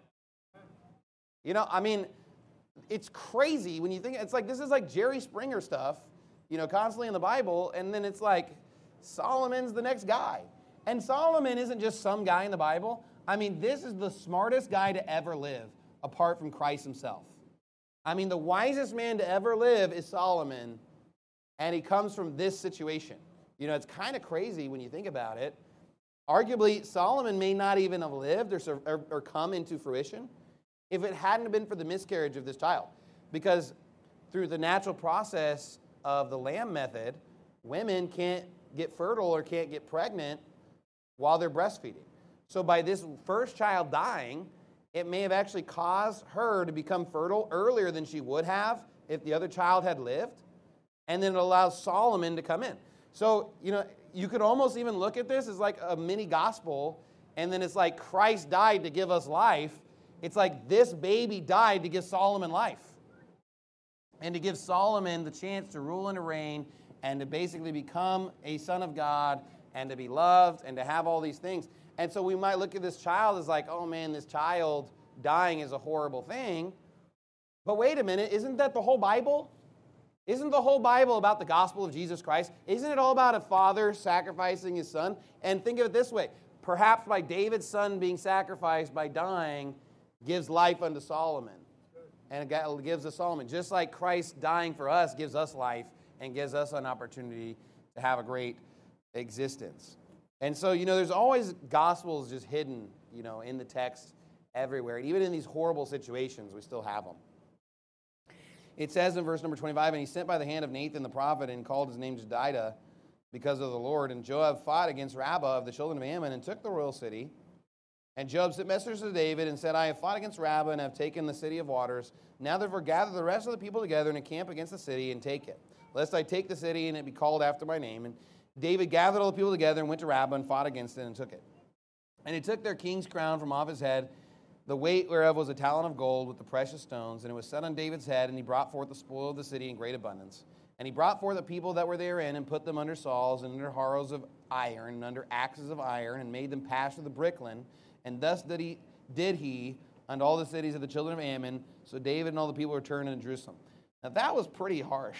You know, I mean, it's crazy when you think, it's like, this is like Jerry Springer stuff, you know, constantly in the Bible, and then it's like, Solomon's the next guy. And Solomon isn't just some guy in the Bible. I mean, this is the smartest guy to ever live, apart from Christ himself. I mean, the wisest man to ever live is Solomon, and he comes from this situation. You know, it's kind of crazy when you think about it. Arguably, Solomon may not even have lived or, or, or come into fruition if it hadn't been for the miscarriage of this child. Because through the natural process of the lamb method, women can't get fertile or can't get pregnant while they're breastfeeding. So by this first child dying, it may have actually caused her to become fertile earlier than she would have if the other child had lived. And then it allows Solomon to come in. So, you know, you could almost even look at this as like a mini gospel, and then it's like Christ died to give us life. It's like this baby died to give Solomon life, and to give Solomon the chance to rule and to reign, and to basically become a son of God, and to be loved, and to have all these things. And so we might look at this child as like, oh man, this child dying is a horrible thing. But wait a minute, isn't that the whole Bible? Isn't the whole Bible about the gospel of Jesus Christ? Isn't it all about a father sacrificing his son? And think of it this way. Perhaps by David's son being sacrificed by dying gives life unto Solomon. And it gives us Solomon. Just like Christ dying for us gives us life and gives us an opportunity to have a great existence. And so, you know, there's always gospels just hidden, you know, in the text everywhere. And even in these horrible situations, we still have them. It says in verse number twenty-five, and he sent by the hand of Nathan the prophet and called his name Jedidah because of the Lord. And Joab fought against Rabbah of the children of Ammon and took the royal city. And Joab sent messengers to David and said, I have fought against Rabbah and have taken the city of waters. Now therefore gather the rest of the people together and encamp against the city and take it, lest I take the city and it be called after my name. And David gathered all the people together and went to Rabbah and fought against it and took it. And he took their king's crown from off his head, the weight whereof was a talent of gold with the precious stones, and it was set on David's head, and he brought forth the spoil of the city in great abundance. And he brought forth the people that were therein, and put them under saws, and under harrows of iron, and under axes of iron, and made them pass through the brickland. And thus did he, did he unto all the cities of the children of Ammon. So David and all the people returned into Jerusalem. Now that was pretty harsh.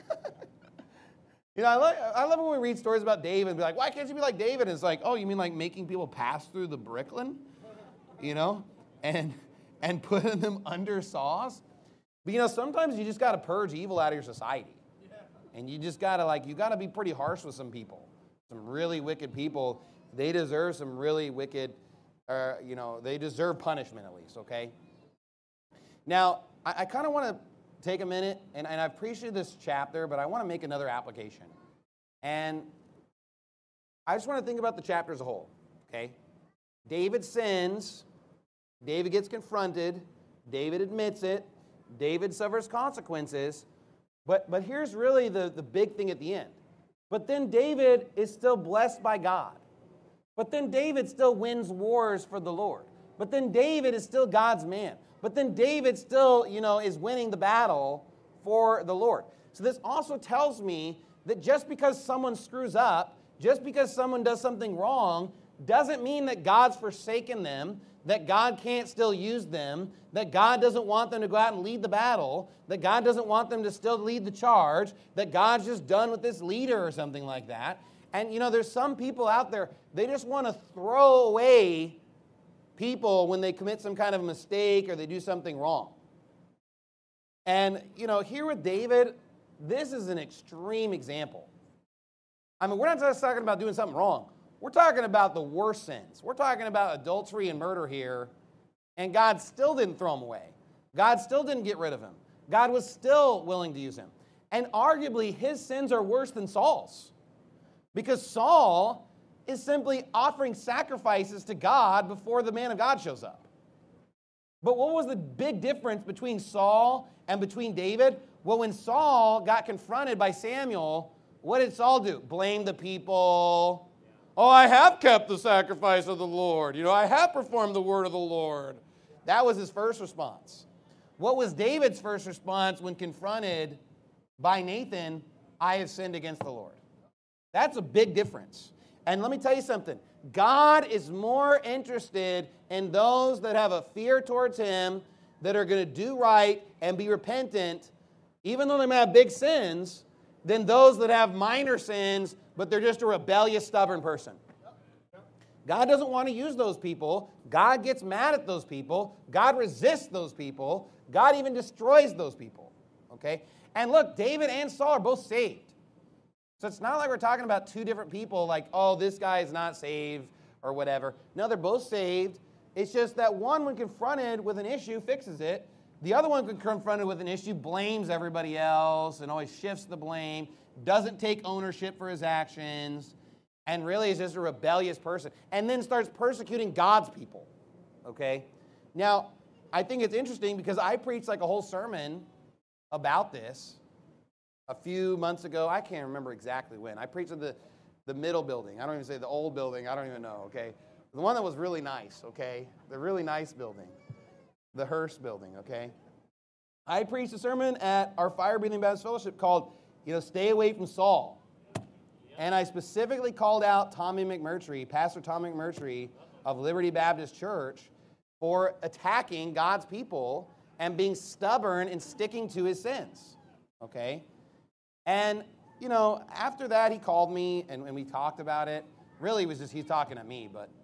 You know, I love, I love when we read stories about David and be like, why can't you be like David? And it's like, oh, you mean like making people pass through the brickland? You know? And and putting them under saws. But you know, sometimes you just got to purge evil out of your society. And you just got to like, you got to be pretty harsh with some people. Some really wicked people. They deserve some really wicked, uh, you know, they deserve punishment at least, okay? Now, I, I kind of want to take a minute, and, and I appreciate this chapter, but I want to make another application. And I just want to think about the chapter as a whole, okay? David sins, David gets confronted, David admits it, David suffers consequences, but, but here's really the, the big thing at the end. But then David is still blessed by God. But then David still wins wars for the Lord. But then David is still God's man. But then David still, you know, is winning the battle for the Lord. So this also tells me that just because someone screws up, just because someone does something wrong, doesn't mean that God's forsaken them, that God can't still use them, that God doesn't want them to go out and lead the battle, that God doesn't want them to still lead the charge, that God's just done with this leader or something like that. And, you know, there's some people out there, they just want to throw away people when they commit some kind of mistake or they do something wrong. And, you know, here with David, this is an extreme example. I mean, we're not just talking about doing something wrong. We're talking about the worst sins. We're talking about adultery and murder here, and God still didn't throw him away. God still didn't get rid of him. God was still willing to use him. And arguably, his sins are worse than Saul's, because Saul is simply offering sacrifices to God before the man of God shows up. But what was the big difference between Saul and between David? Well, when Saul got confronted by Samuel, what did Saul do? Blame the people. Oh, I have kept the sacrifice of the Lord. You know, I have performed the word of the Lord. That was his first response. What was David's first response when confronted by Nathan? I have sinned against the Lord. That's a big difference. And let me tell you something. God is more interested in those that have a fear towards him, that are going to do right and be repentant, even though they may have big sins, than those that have minor sins, but they're just a rebellious, stubborn person. God doesn't want to use those people. God gets mad at those people. God resists those people. God even destroys those people. Okay? And look, David and Saul are both saved. So it's not like we're talking about two different people, like, oh, this guy is not saved or whatever. No, they're both saved. It's just that one, when confronted with an issue, fixes it. The other one, when confronted with an issue, blames everybody else and always shifts the blame, doesn't take ownership for his actions, and really is just a rebellious person, and then starts persecuting God's people, okay? Now, I think it's interesting because I preached like a whole sermon about this a few months ago. I can't remember exactly when. I preached at the, the middle building. I don't even say the old building. I don't even know, okay? The one that was really nice, okay? The really nice building. The Hearst building, okay? I preached a sermon at our Fire Breathing Baptist Fellowship called, you know, Stay Away from Saul. And I specifically called out Tommy McMurtry, Pastor Tommy McMurtry of Liberty Baptist Church, for attacking God's people and being stubborn and sticking to his sins, okay? And, you know, after that, he called me, and, and we talked about it. Really, it was just he's talking at me, but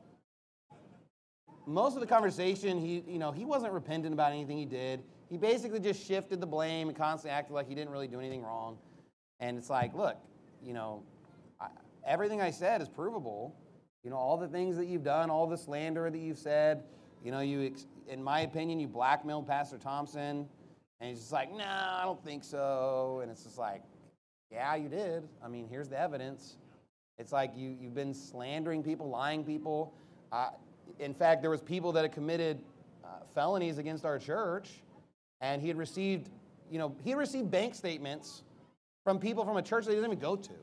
most of the conversation, he, you know, he wasn't repentant about anything he did. He basically just shifted the blame and constantly acted like he didn't really do anything wrong. And it's like, look, you know, I, everything I said is provable. You know, all the things that you've done, all the slander that you've said, you know, you, in my opinion, you blackmailed Pastor Thompson. And he's just like, no, nah, I don't think so. And it's just like, yeah, you did. I mean, here's the evidence. It's like you, you've been slandering people, lying people. Uh, in fact, there was people that had committed uh, felonies against our church, and he had received, you know, he had received bank statements from people from a church that he didn't even go to.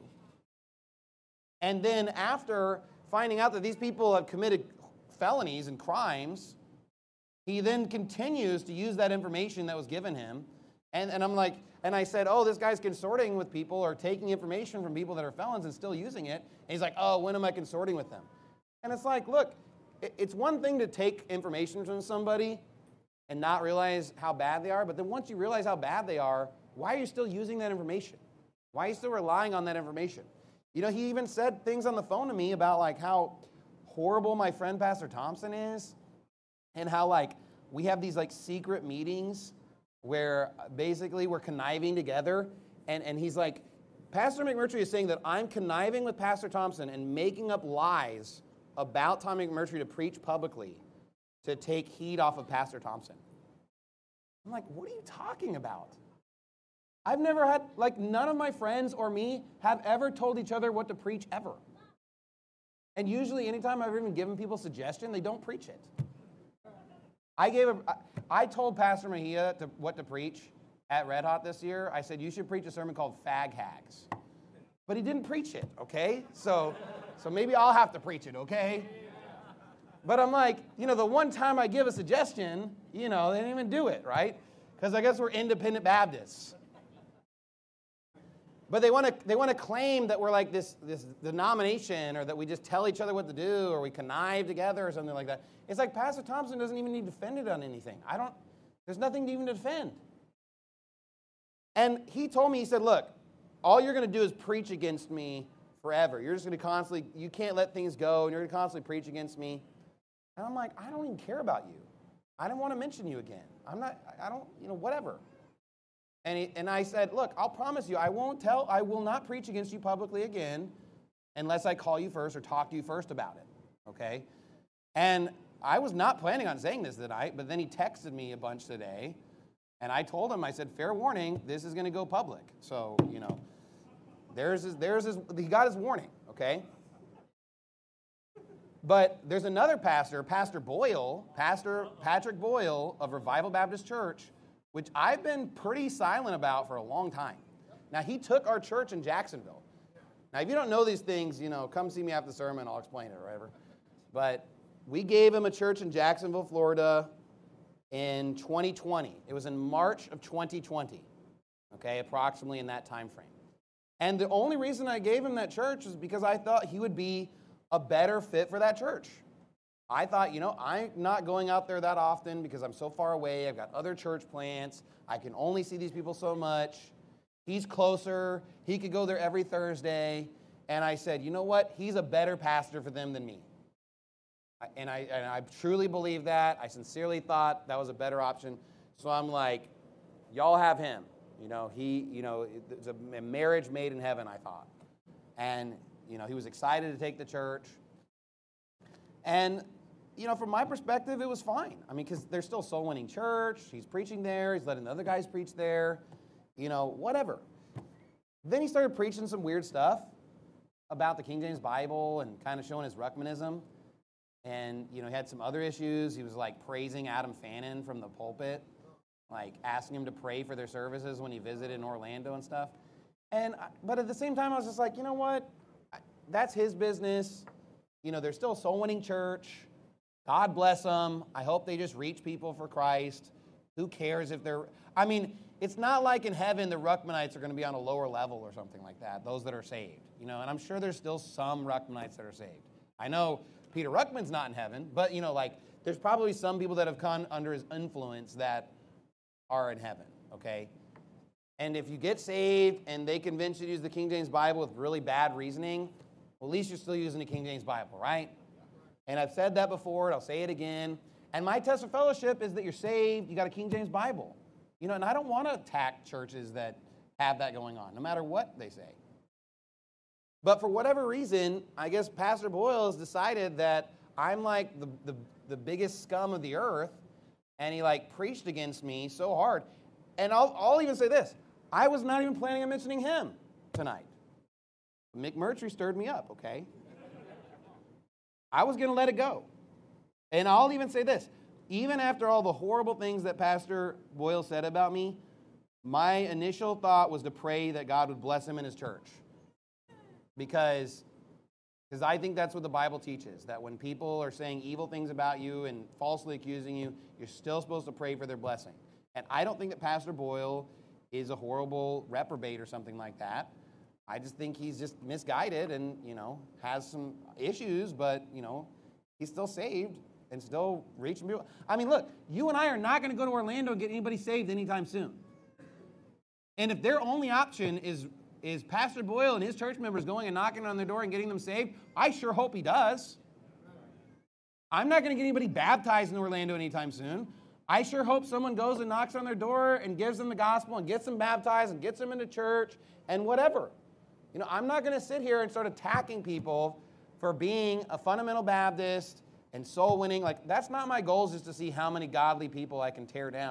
And then after finding out that these people have committed felonies and crimes, he then continues to use that information that was given him. And, and I'm like, and I said, oh, this guy's consorting with people or taking information from people that are felons and still using it. And he's like, oh, when am I consorting with them? And it's like, look, it's one thing to take information from somebody and not realize how bad they are, but then once you realize how bad they are, why are you still using that information? Why are you still relying on that information? You know, he even said things on the phone to me about like how horrible my friend Pastor Thompson is, and how like we have these like secret meetings where basically we're conniving together, and, and he's like, Pastor McMurtry is saying that I'm conniving with Pastor Thompson and making up lies about Tommy McMurtry to preach publicly to take heat off of Pastor Thompson. I'm like, what are you talking about? I've never had, like, none of my friends or me have ever told each other what to preach ever. And usually, anytime I've even given people suggestion, they don't preach it. I gave a, I told Pastor Mejia to, what to preach at Red Hot this year. I said, you should preach a sermon called Fag Hags. But he didn't preach it, okay? So, so maybe I'll have to preach it, okay? But I'm like, you know, the one time I give a suggestion, you know, they didn't even do it, right? Because I guess we're independent Baptists. But they want to they want to claim that we're like this, this denomination, or that we just tell each other what to do, or we connive together or something like that. It's like Pastor Thompson doesn't even need defended on anything. I don't, there's nothing to even defend. And he told me, he said, look, all you're going to do is preach against me forever. You're just going to constantly, you can't let things go, and you're going to constantly preach against me. And I'm like, I don't even care about you. I don't want to mention you again. I'm not, I don't, you know, whatever. And, he, and I said, look, I'll promise you, I won't tell, I will not preach against you publicly again unless I call you first or talk to you first about it, okay? And I was not planning on saying this tonight, but then he texted me a bunch today, and I told him, I said, fair warning, this is going to go public. So, you know, there's his, there's his, he got his warning, okay? But there's another pastor, Pastor Boyle, Pastor Patrick Boyle of Revival Baptist Church, which I've been pretty silent about for a long time. Now, he took our church in Jacksonville. Now, if you don't know these things, you know, come see me after the sermon, I'll explain it or whatever. But we gave him a church in Jacksonville, Florida in twenty twenty. It was in March of twenty twenty, okay, approximately in that time frame. And the only reason I gave him that church was because I thought he would be a better fit for that church. I thought, you know, I'm not going out there that often because I'm so far away. I've got other church plants. I can only see these people so much. He's closer. He could go there every Thursday. And I said, you know what? He's a better pastor for them than me. And I, and I truly believe that. I sincerely thought that was a better option. So I'm like, y'all have him. You know, he, you know, it's a marriage made in heaven, I thought. And, you know, he was excited to take the church. And, you know, from my perspective, it was fine. I mean, because they're still soul-winning church. He's preaching there. He's letting the other guys preach there. You know, whatever. Then he started preaching some weird stuff about the King James Bible and kind of showing his Ruckmanism. And, you know, he had some other issues. He was, like, praising Adam Fannin from the pulpit, like asking him to pray for their services when he visited in Orlando and stuff. And, but at the same time, I was just like, you know what? That's his business. You know, they're still a soul-winning church. God bless them. I hope they just reach people for Christ. Who cares if they're... I mean, it's not like in heaven the Ruckmanites are going to be on a lower level or something like that, those that are saved. You know, and I'm sure there's still some Ruckmanites that are saved. I know Peter Ruckman's not in heaven, but, you know, like, there's probably some people that have come under his influence that are in heaven, okay? And if you get saved and they convince you to use the King James Bible with really bad reasoning, well, at least you're still using the King James Bible, right? And I've said that before, and I'll say it again. And my test of fellowship is that you're saved, you got a King James Bible. You know, and I don't want to attack churches that have that going on, no matter what they say. But for whatever reason, I guess Pastor Boyle has decided that I'm like the, the, the biggest scum of the earth, and he like preached against me so hard. And I'll, I'll even say this. I was not even planning on mentioning him tonight. McMurtry stirred me up, okay? I was going to let it go. And I'll even say this. Even after all the horrible things that Pastor Boyle said about me, my initial thought was to pray that God would bless him in his church. Because because I think that's what the Bible teaches, that when people are saying evil things about you and falsely accusing you, you're still supposed to pray for their blessing. And I don't think that Pastor Boyle is a horrible reprobate or something like that. I just think he's just misguided and, you know, has some issues, but, you know, he's still saved and still reaching people. I mean, look, you and I are not going to go to Orlando and get anybody saved anytime soon. And if their only option is, is Pastor Boyle and his church members going and knocking on their door and getting them saved, I sure hope he does. I'm not going to get anybody baptized in Orlando anytime soon. I sure hope someone goes and knocks on their door and gives them the gospel and gets them baptized and gets them into church and whatever. You know, I'm not going to sit here and start attacking people for being a fundamental Baptist and soul winning. Like, that's not my goal, is just to see how many godly people I can tear down,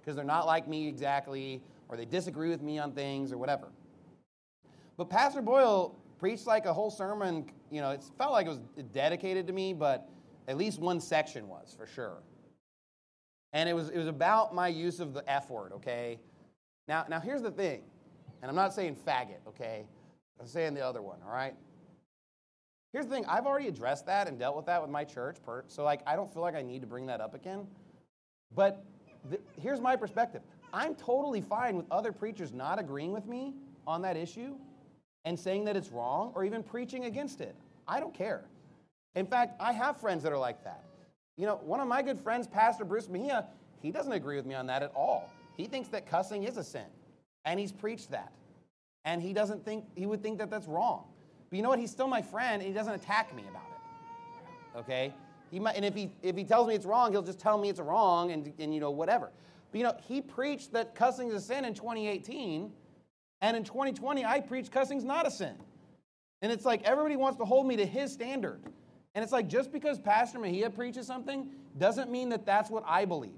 because they're not like me exactly, or they disagree with me on things or whatever. But Pastor Boyle preached like a whole sermon. You know, it felt like it was dedicated to me, but at least one section was, for sure. And it was it was about my use of the F word, okay? Now, now here's the thing, and I'm not saying faggot, okay? I'm saying the other one, all right? Here's the thing, I've already addressed that and dealt with that with my church, so like I don't feel like I need to bring that up again. But th- here's my perspective. I'm totally fine with other preachers not agreeing with me on that issue and saying that it's wrong or even preaching against it. I don't care. In fact, I have friends that are like that. You know, one of my good friends, Pastor Bruce Mejia, he doesn't agree with me on that at all. He thinks that cussing is a sin, and he's preached that. And he doesn't think, he would think that that's wrong. But you know what? He's still my friend, and he doesn't attack me about it. Okay? He might, and if he if he tells me it's wrong, he'll just tell me it's wrong, and, and you know, whatever. But you know, he preached that cussing is a sin in twenty eighteen, and in twenty twenty, I preached cussing's not a sin. And it's like everybody wants to hold me to his standard. And it's like just because Pastor Mejia preaches something doesn't mean that that's what I believe.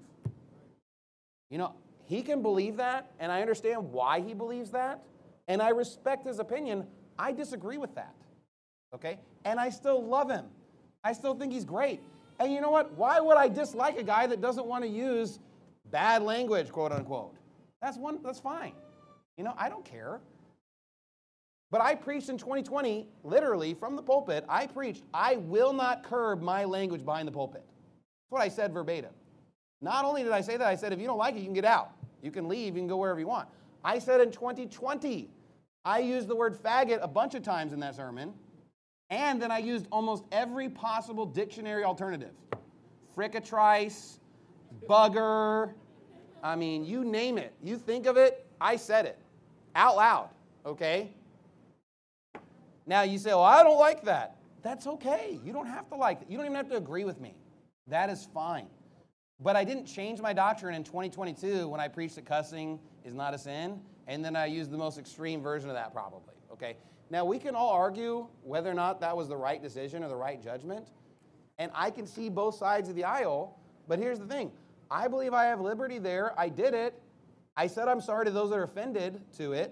You know, he can believe that, and I understand why he believes that, and I respect his opinion. I disagree with that, okay? And I still love him. I still think he's great. And you know what? Why would I dislike a guy that doesn't want to use bad language, quote unquote? That's one. That's fine. You know, I don't care. But I preached in twenty twenty, literally from the pulpit, I preached, I will not curb my language behind the pulpit. That's what I said verbatim. Not only did I say that, I said, if you don't like it, you can get out. You can leave, you can go wherever you want. I said in twenty twenty, I used the word faggot a bunch of times in that sermon, and then I used almost every possible dictionary alternative. Frickatrice, bugger, I mean, you name it. You think of it, I said it. Out loud, okay? Now you say, well, I don't like that. That's okay. You don't have to like it. You don't even have to agree with me. That is fine. But I didn't change my doctrine in twenty twenty-two when I preached that cussing is not a sin, and then I used the most extreme version of that probably, okay? Now, we can all argue whether or not that was the right decision or the right judgment, and I can see both sides of the aisle, but here's the thing. I believe I have liberty there. I did it. I said I'm sorry to those that are offended to it,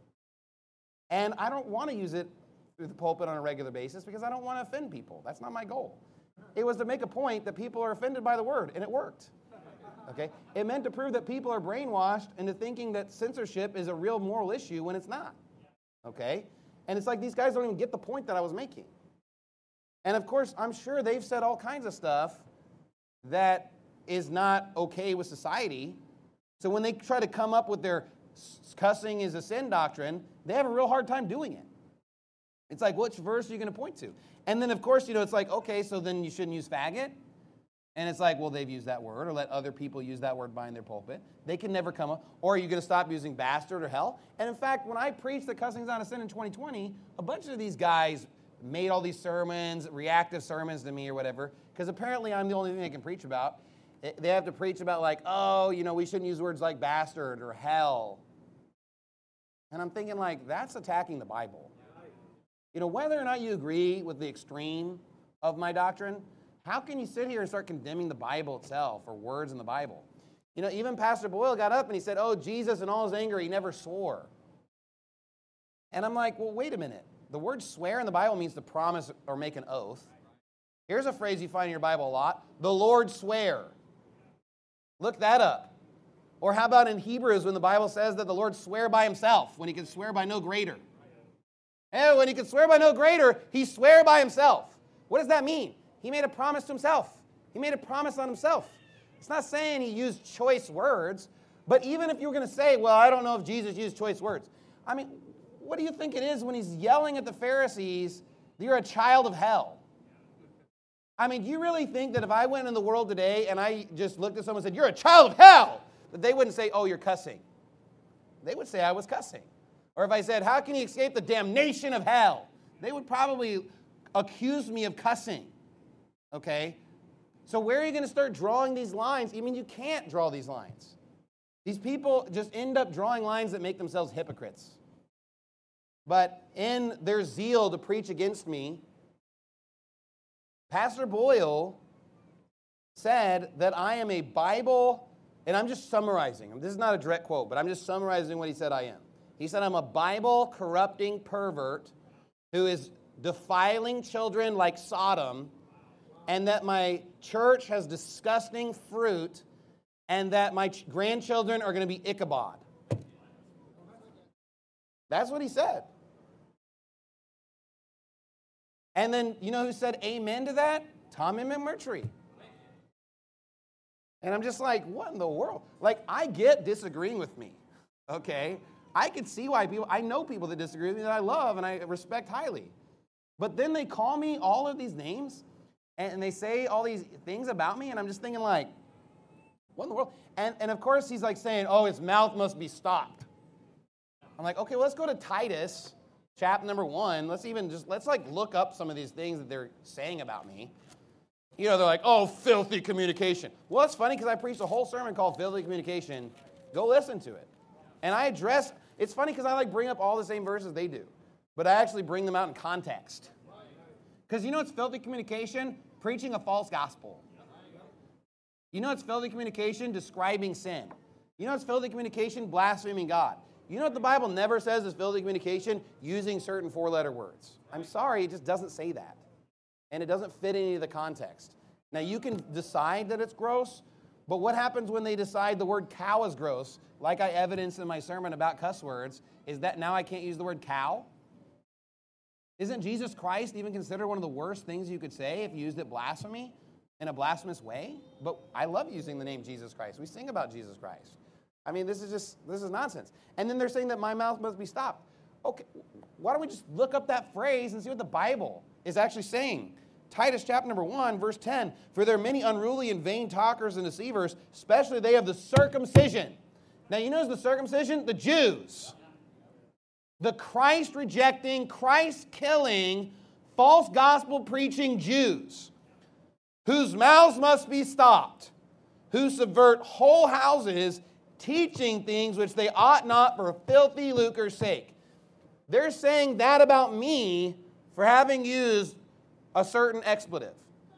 and I don't want to use it through the pulpit on a regular basis because I don't want to offend people. That's not my goal. It was to make a point that people are offended by the word, and it worked. Okay? It meant to prove that people are brainwashed into thinking that censorship is a real moral issue when it's not. Okay? And it's like these guys don't even get the point that I was making. And of course, I'm sure they've said all kinds of stuff that is not okay with society. So when they try to come up with their cussing is a sin doctrine, they have a real hard time doing it. It's like, which verse are you going to point to? And then, of course, you know, it's like, okay, so then you shouldn't use faggot. And it's like, well, they've used that word, or let other people use that word behind their pulpit. They can never come up. Or are you going to stop using bastard or hell? And in fact, when I preached that cussing's not a sin in twenty twenty, a bunch of these guys made all these sermons, reactive sermons to me or whatever, because apparently I'm the only thing they can preach about. They have to preach about like, oh, you know, we shouldn't use words like bastard or hell. And I'm thinking like, that's attacking the Bible. You know, whether or not you agree with the extreme of my doctrine, how can you sit here and start condemning the Bible itself or words in the Bible? You know, even Pastor Boyle got up and he said, oh, Jesus in all his anger, he never swore. And I'm like, well, wait a minute. The word swear in the Bible means to promise or make an oath. Here's a phrase you find in your Bible a lot. The Lord swear. Look that up. Or how about in Hebrews when the Bible says that the Lord sware by himself when he can swear by no greater? And when he could swear by no greater, he swore by himself. What does that mean? He made a promise to himself. He made a promise on himself. It's not saying he used choice words, but even if you were going to say, well, I don't know if Jesus used choice words. I mean, what do you think it is when he's yelling at the Pharisees, you're a child of hell? I mean, do you really think that if I went in the world today and I just looked at someone and said, you're a child of hell, that they wouldn't say, oh, you're cussing? They would say I was cussing. Or if I said, how can you escape the damnation of hell? They would probably accuse me of cussing. Okay? So where are you going to start drawing these lines? I mean, you can't draw these lines. These people just end up drawing lines that make themselves hypocrites. But in their zeal to preach against me, Pastor Boyle said that I am a Bible and I'm just summarizing. This is not a direct quote, but I'm just summarizing what he said I am. He said, I'm a Bible-corrupting pervert who is defiling children like Sodom, and that my church has disgusting fruit, and that my ch- grandchildren are going to be Ichabod. That's what he said. And then, you know who said amen to that? Tommy McMurtry. And I'm just like, what in the world? Like, I get disagreeing with me, okay? I can see why people, I know people that disagree with me that I love and I respect highly. But then they call me all of these names, and they say all these things about me, and I'm just thinking like, what in the world? And, and of course, he's like saying, oh, his mouth must be stopped. I'm like, okay, well, let's go to Titus, chapter number one. Let's even just, let's like look up some of these things that they're saying about me. You know, they're like, oh, filthy communication. Well, it's funny because I preached a whole sermon called Filthy Communication. Go listen to it. And I address, it's funny because I like bring up all the same verses they do, but I actually bring them out in context. Because you know it's filthy communication? Preaching a false gospel. You know it's filthy communication? Describing sin. You know it's filthy communication? Blaspheming God. You know what the Bible never says is filthy communication? Using certain four-letter words. I'm sorry, it just doesn't say that. And it doesn't fit any of the context. Now, you can decide that it's gross, but what happens when they decide the word cow is gross, like I evidenced in my sermon about cuss words, is that now I can't use the word cow? Isn't Jesus Christ even considered one of the worst things you could say if you used it blasphemy in a blasphemous way? But I love using the name Jesus Christ. We sing about Jesus Christ. I mean, this is just, this is nonsense. And then they're saying that my mouth must be stopped. Okay, why don't we just look up that phrase and see what the Bible is actually saying? Titus chapter number one, verse ten, for there are many unruly and vain talkers and deceivers, especially they of the circumcision. Now, you know who's the circumcision? The Jews. The Christ-rejecting, Christ-killing, false gospel-preaching Jews, whose mouths must be stopped, who subvert whole houses, teaching things which they ought not for filthy lucre's sake. They're saying that about me for having used a certain expletive.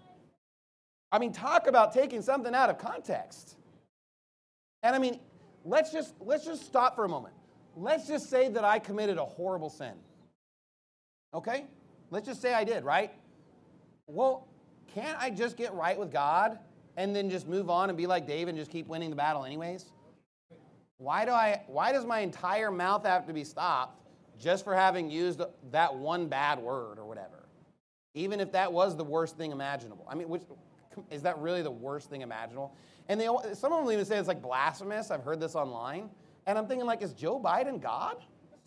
I mean, talk about taking something out of context. And I mean, let's just let's just stop for a moment. Let's just say that I committed a horrible sin. Okay? Let's just say I did, right? Well, can't I just get right with God and then just move on and be like David and just keep winning the battle anyways? Why do I why does my entire mouth have to be stopped just for having used that one bad word or whatever? Even if that was the worst thing imaginable. I mean, which, is that really the worst thing imaginable? And they, some of them even say it's like blasphemous. I've heard this online. And I'm thinking like, is Joe Biden God?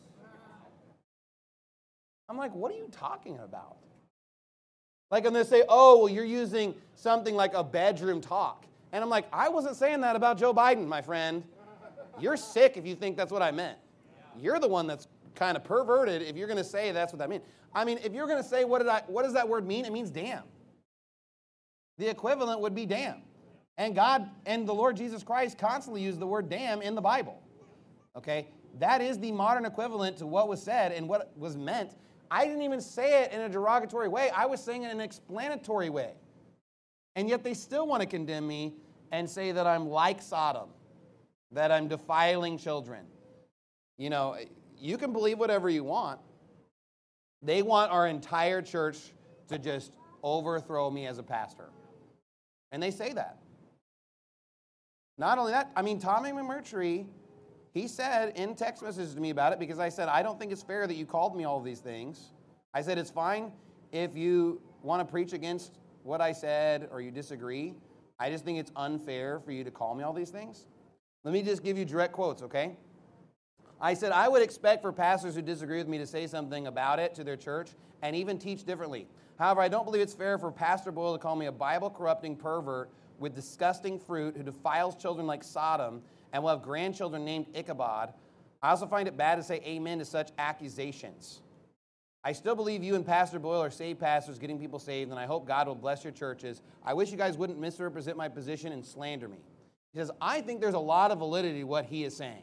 I'm like, what are you talking about? Like, and they say, oh, well, you're using something like a bedroom talk. And I'm like, I wasn't saying that about Joe Biden, my friend. You're sick if you think that's what I meant. You're the one that's kind of perverted if you're going to say that's what that means. I mean, if you're going to say, what did I, what does that word mean? It means damn. The equivalent would be damn. And God and the Lord Jesus Christ constantly use the word damn in the Bible. Okay? That is the modern equivalent to what was said and what was meant. I didn't even say it in a derogatory way. I was saying it in an explanatory way. And yet they still want to condemn me and say that I'm like Sodom, that I'm defiling children. You know, you can believe whatever you want. They want our entire church to just overthrow me as a pastor. And they say that. Not only that, I mean, Tommy McMurtry, he said in text messages to me about it because I said, I don't think it's fair that you called me all of these things. I said, it's fine if you want to preach against what I said or you disagree. I just think it's unfair for you to call me all these things. Let me just give you direct quotes, okay? I said, I would expect for pastors who disagree with me to say something about it to their church and even teach differently. However, I don't believe it's fair for Pastor Boyle to call me a Bible-corrupting pervert with disgusting fruit who defiles children like Sodom and will have grandchildren named Ichabod. I also find it bad to say amen to such accusations. I still believe you and Pastor Boyle are saved pastors getting people saved, and I hope God will bless your churches. I wish you guys wouldn't misrepresent my position and slander me. He says, I think there's a lot of validity to what he is saying.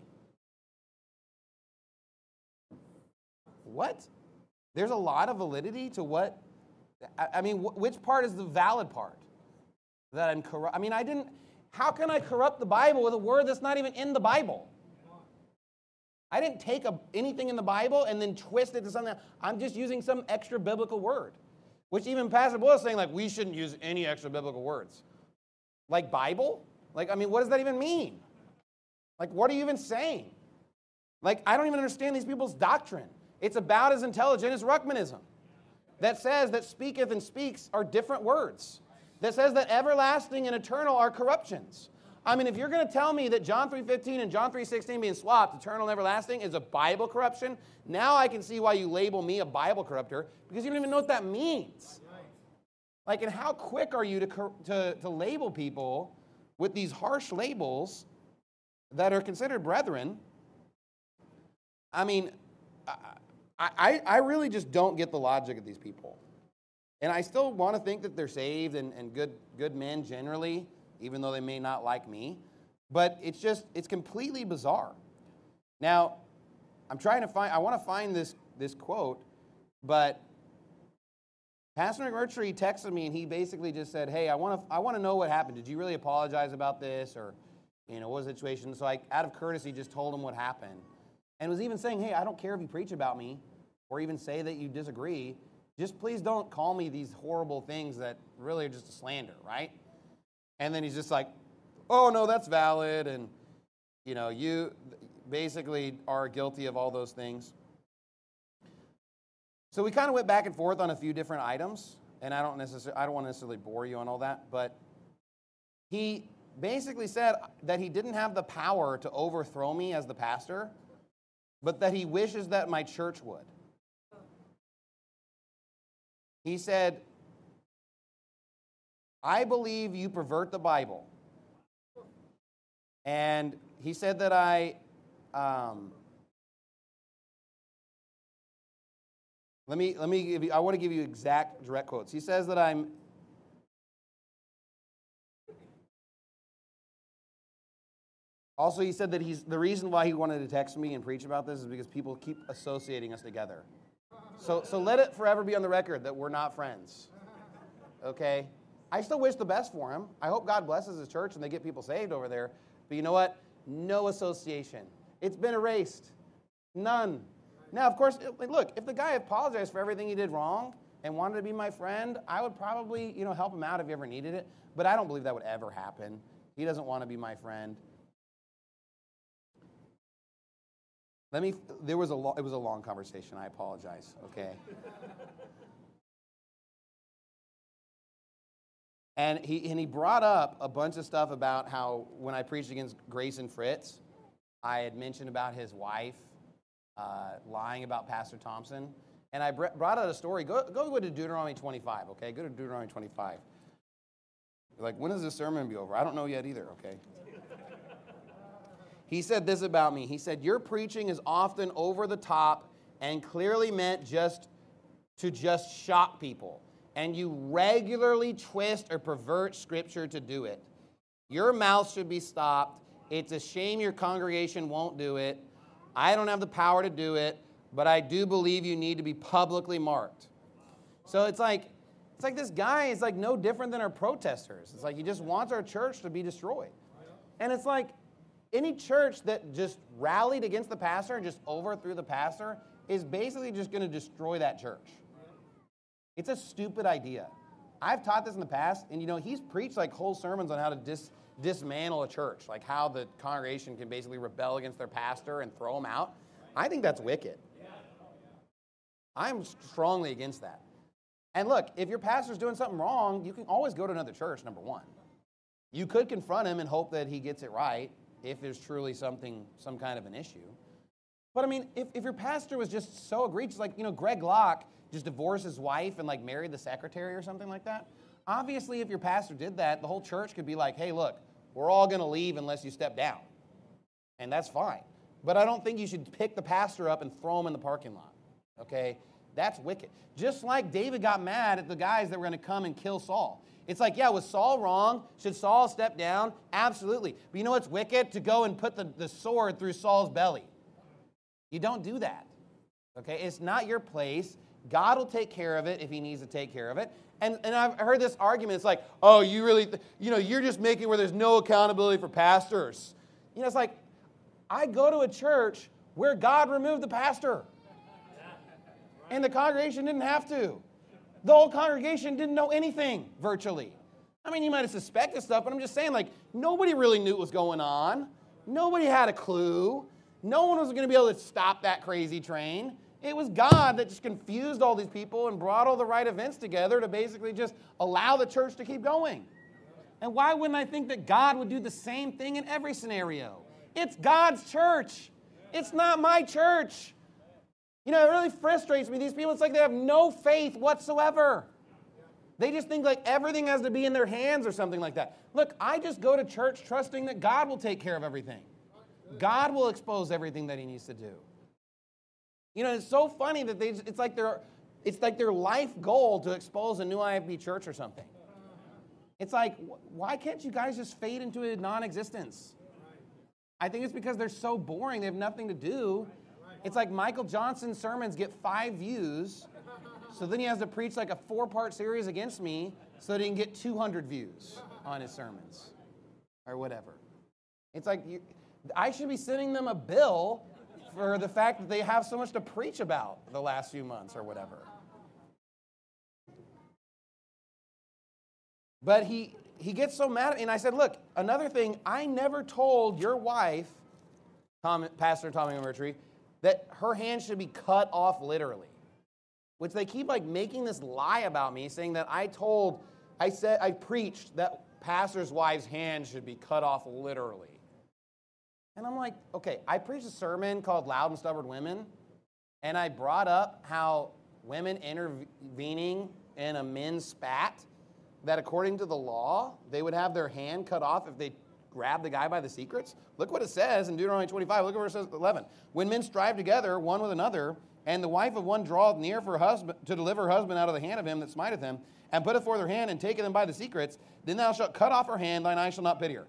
What? There's a lot of validity to what? I mean, which part is the valid part? That I'm corrupt? I mean, I didn't. How can I corrupt the Bible with a word that's not even in the Bible? I didn't take a, anything in the Bible and then twist it to something. I'm just using some extra biblical word, which even Pastor Boyle is saying, like, we shouldn't use any extra biblical words. Like Bible? Like, I mean, what does that even mean? Like, what are you even saying? Like, I don't even understand these people's doctrine. It's about as intelligent as Ruckmanism, that says that speaketh and speaks are different words, that says that everlasting and eternal are corruptions. I mean, if you're going to tell me that John three fifteen and John three sixteen being swapped, eternal and everlasting, is a Bible corruption, now I can see why you label me a Bible corrupter, because you don't even know what that means. Like, and how quick are you to, to, to label people with these harsh labels that are considered brethren? I mean, I, I, I really just don't get the logic of these people. And I still want to think that they're saved and, and good, good men generally, even though they may not like me. But it's just, it's completely bizarre. Now, I'm trying to find, I want to find this, this quote, but Pastor McMurtry texted me and he basically just said, hey, I want to I want to know what happened. Did you really apologize about this? Or, you know, what was the situation? So I, out of courtesy, just told him what happened. And was even saying, hey, I don't care if you preach about me or even say that you disagree. Just please don't call me these horrible things that really are just a slander, right? And then he's just like, oh, no, that's valid. And, you know, you basically are guilty of all those things. So we kind of went back and forth on a few different items. And I don't necessarily, I don't want to necessarily bore you on all that. But he basically said that he didn't have the power to overthrow me as the pastor, but that he wishes that my church would. He said, I believe you pervert the Bible. And he said that I, um, let me, let me give you, I want to give you exact direct quotes. He says that I'm, also he said that he's, the reason why he wanted to text me and preach about this is because people keep associating us together. So, so let it forever be on the record that we're not friends, okay? I still wish the best for him. I hope God blesses his church and they get people saved over there. But you know what? No association. It's been erased. None. Now, of course, look, if the guy apologized for everything he did wrong and wanted to be my friend, I would probably, you know, help him out if he ever needed it. But I don't believe that would ever happen. He doesn't want to be my friend. Let me, there was a lo- it was a long conversation. I apologize, okay? And he, and he brought up a bunch of stuff about how when I preached against Grayson Fritz, I had mentioned about his wife uh, lying about Pastor Thompson. And I br- brought out a story. Go, go to Deuteronomy twenty-five, okay? Go to Deuteronomy twenty-five. You're like, when is this sermon be over? I don't know yet either, okay? He said this about me. He said, your preaching is often over the top and clearly meant just to just shock people. And you regularly twist or pervert Scripture to do it. Your mouth should be stopped. It's a shame your congregation won't do it. I don't have the power to do it, but I do believe you need to be publicly marked. So it's like, it's like this guy is like no different than our protesters. It's like he just wants our church to be destroyed. And it's like, any church that just rallied against the pastor and just overthrew the pastor is basically just going to destroy that church. It's a stupid idea. I've taught this in the past, and you know, he's preached like whole sermons on how to dis- dismantle a church, like how the congregation can basically rebel against their pastor and throw him out. I think that's wicked. I'm strongly against that. And look, if your pastor's doing something wrong, you can always go to another church, number one. You could confront him and hope that he gets it right, if there's truly something, some kind of an issue. But I mean, if, if your pastor was just so egregious, like, you know, Greg Locke just divorced his wife and like married the secretary or something like that, obviously if your pastor did that, the whole church could be like, hey, look, we're all going to leave unless you step down. And that's fine. But I don't think you should pick the pastor up and throw him in the parking lot, okay? That's wicked. Just like David got mad at the guys that were going to come and kill Saul. It's like, yeah, was Saul wrong? Should Saul step down? Absolutely. But you know what's wicked? To go and put the, the sword through Saul's belly. You don't do that. Okay? It's not your place. God will take care of it if he needs to take care of it. And, and I've heard this argument. It's like, oh, you really, th- you know, you're just making where there's no accountability for pastors. You know, it's like, I go to a church where God removed the pastor. And the congregation didn't have to. The whole congregation didn't know anything, virtually. I mean, you might have suspected stuff, but I'm just saying, like, nobody really knew what was going on. Nobody had a clue. No one was going to be able to stop that crazy train. It was God that just confused all these people and brought all the right events together to basically just allow the church to keep going. And why wouldn't I think that God would do the same thing in every scenario? It's God's church. It's not my church. You know, it really frustrates me. These people, it's like they have no faith whatsoever. They just think like everything has to be in their hands or something like that. Look, I just go to church trusting that God will take care of everything. God will expose everything that he needs to do. You know, it's so funny that they, it's like their, it's like their life goal to expose a new I F B church or something. It's like, why can't you guys just fade into a non-existence? I think it's because they're so boring. They have nothing to do. It's like Michael Johnson's sermons get five views, so then he has to preach like a four-part series against me so that he can get two hundred views on his sermons or whatever. It's like you, I should be sending them a bill for the fact that they have so much to preach about the last few months or whatever. But he, he gets so mad at me, and I said, look, another thing, I never told your wife, Tom, Pastor Tommy Murtry, that her hand should be cut off literally, which they keep like making this lie about me, saying that I told, I said, I preached that pastors' wives' hands should be cut off literally. And I'm like, okay, I preached a sermon called Loud and Stubborn Women, and I brought up how women intervening in a men's spat, that according to the law, they would have their hand cut off if they grab the guy by the secrets. Look what it says in Deuteronomy twenty-five. Look at verse eleven. When men strive together, one with another, and the wife of one draweth near for her husband to deliver her husband out of the hand of him that smiteth him, and putteth forth her hand and taketh him by the secrets, then thou shalt cut off her hand, thine eye shall not pity her.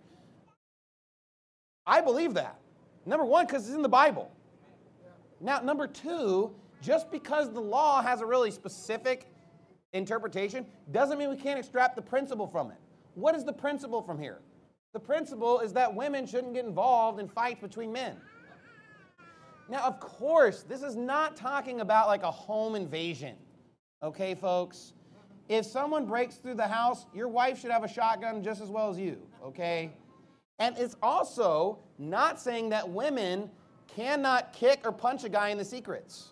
I believe that. Number one, because it's in the Bible. Now, number two, just because the law has a really specific interpretation doesn't mean we can't extract the principle from it. What is the principle from here? The principle is that women shouldn't get involved in fights between men. Now, of course, this is not talking about like a home invasion. Okay, folks? If someone breaks through the house, your wife should have a shotgun just as well as you, okay? And it's also not saying that women cannot kick or punch a guy in the secrets.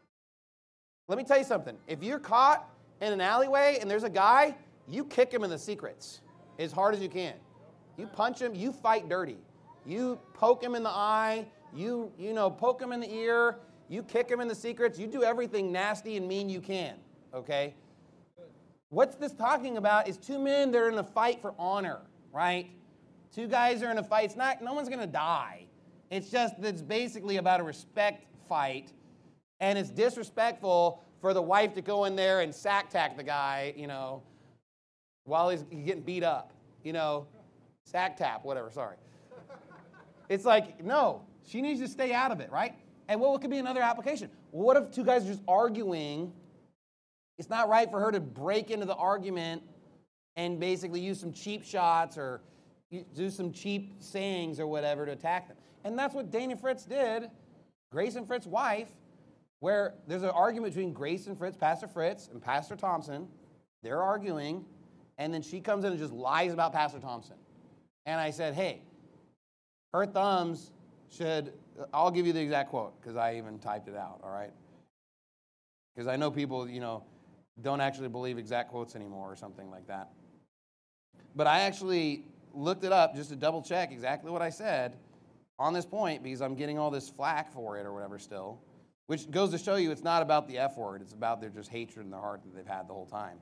Let me tell you something. If you're caught in an alleyway and there's a guy, you kick him in the secrets as hard as you can. You punch him, you fight dirty. You poke him in the eye, you, you know, poke him in the ear, you kick him in the secrets, you do everything nasty and mean you can, okay? What's this talking about is two men that are in a fight for honor, right? Two guys are in a fight. It's not, no one's going to die. It's just that it's basically about a respect fight, and it's disrespectful for the wife to go in there and sack tack the guy, you know, while he's getting beat up, you know. Sack tap, whatever, sorry. It's like, no, she needs to stay out of it, right? And what could be another application? Well, what if two guys are just arguing? It's not right for her to break into the argument and basically use some cheap shots or do some cheap sayings or whatever to attack them. And that's what Dana Fritz did, Grace and Fritz's wife, where there's an argument between Grace and Fritz, Pastor Fritz, and Pastor Thompson. They're arguing, and then she comes in and just lies about Pastor Thompson. And I said, hey, her thumbs should, I'll give you the exact quote, because I even typed it out, all right? Because I know people, you know, don't actually believe exact quotes anymore or something like that. But I actually looked it up just to double check exactly what I said on this point, because I'm getting all this flack for it or whatever still, which goes to show you it's not about the F word. It's about their just hatred in their heart that they've had the whole time.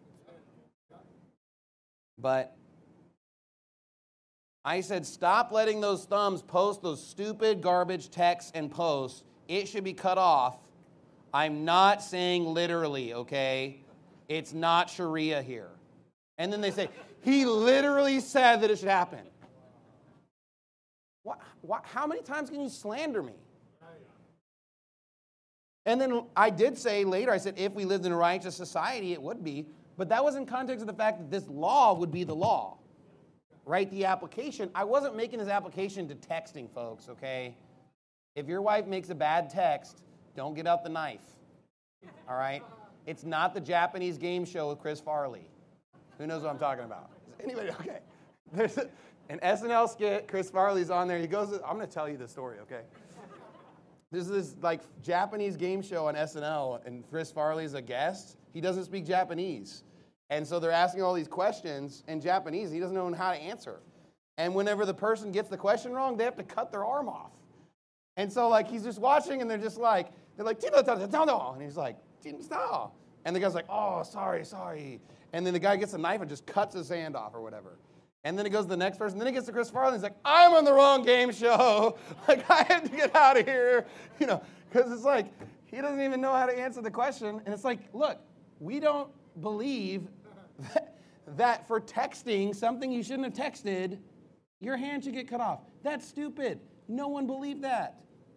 But I said, stop letting those thumbs post those stupid garbage texts and posts. It should be cut off. I'm not saying literally, okay? It's not Sharia here. And then they say, he literally said that it should happen. What, what, how many times can you slander me? And then I did say later, I said, if we lived in a righteous society, it would be. But that was in context of the fact that this law would be the law, right? The application. I wasn't making this application to texting, folks, okay? If your wife makes a bad text, don't get out the knife, all right? It's not the Japanese game show with Chris Farley. Who knows what I'm talking about? Is anybody, okay. There's a, an S N L skit, Chris Farley's on there. He goes, I'm going to tell you the story, okay? There's this like Japanese game show on S N L, and Chris Farley's a guest. He doesn't speak Japanese. And so they're asking all these questions in Japanese. He doesn't know how to answer. And whenever the person gets the question wrong, they have to cut their arm off. And so like he's just watching, and they're just like, they're like, and he's like, and the guy's like, oh, sorry, sorry. And then the guy gets a knife and just cuts his hand off or whatever. And then it goes to the next person. Then it gets to Chris Farley. He's like, I'm on the wrong game show. Like, I have to get out of here. You know, because it's like, he doesn't even know how to answer the question. And it's like, look, we don't believe that, that for texting something you shouldn't have texted, your hand should get cut off. That's stupid. No one believed that.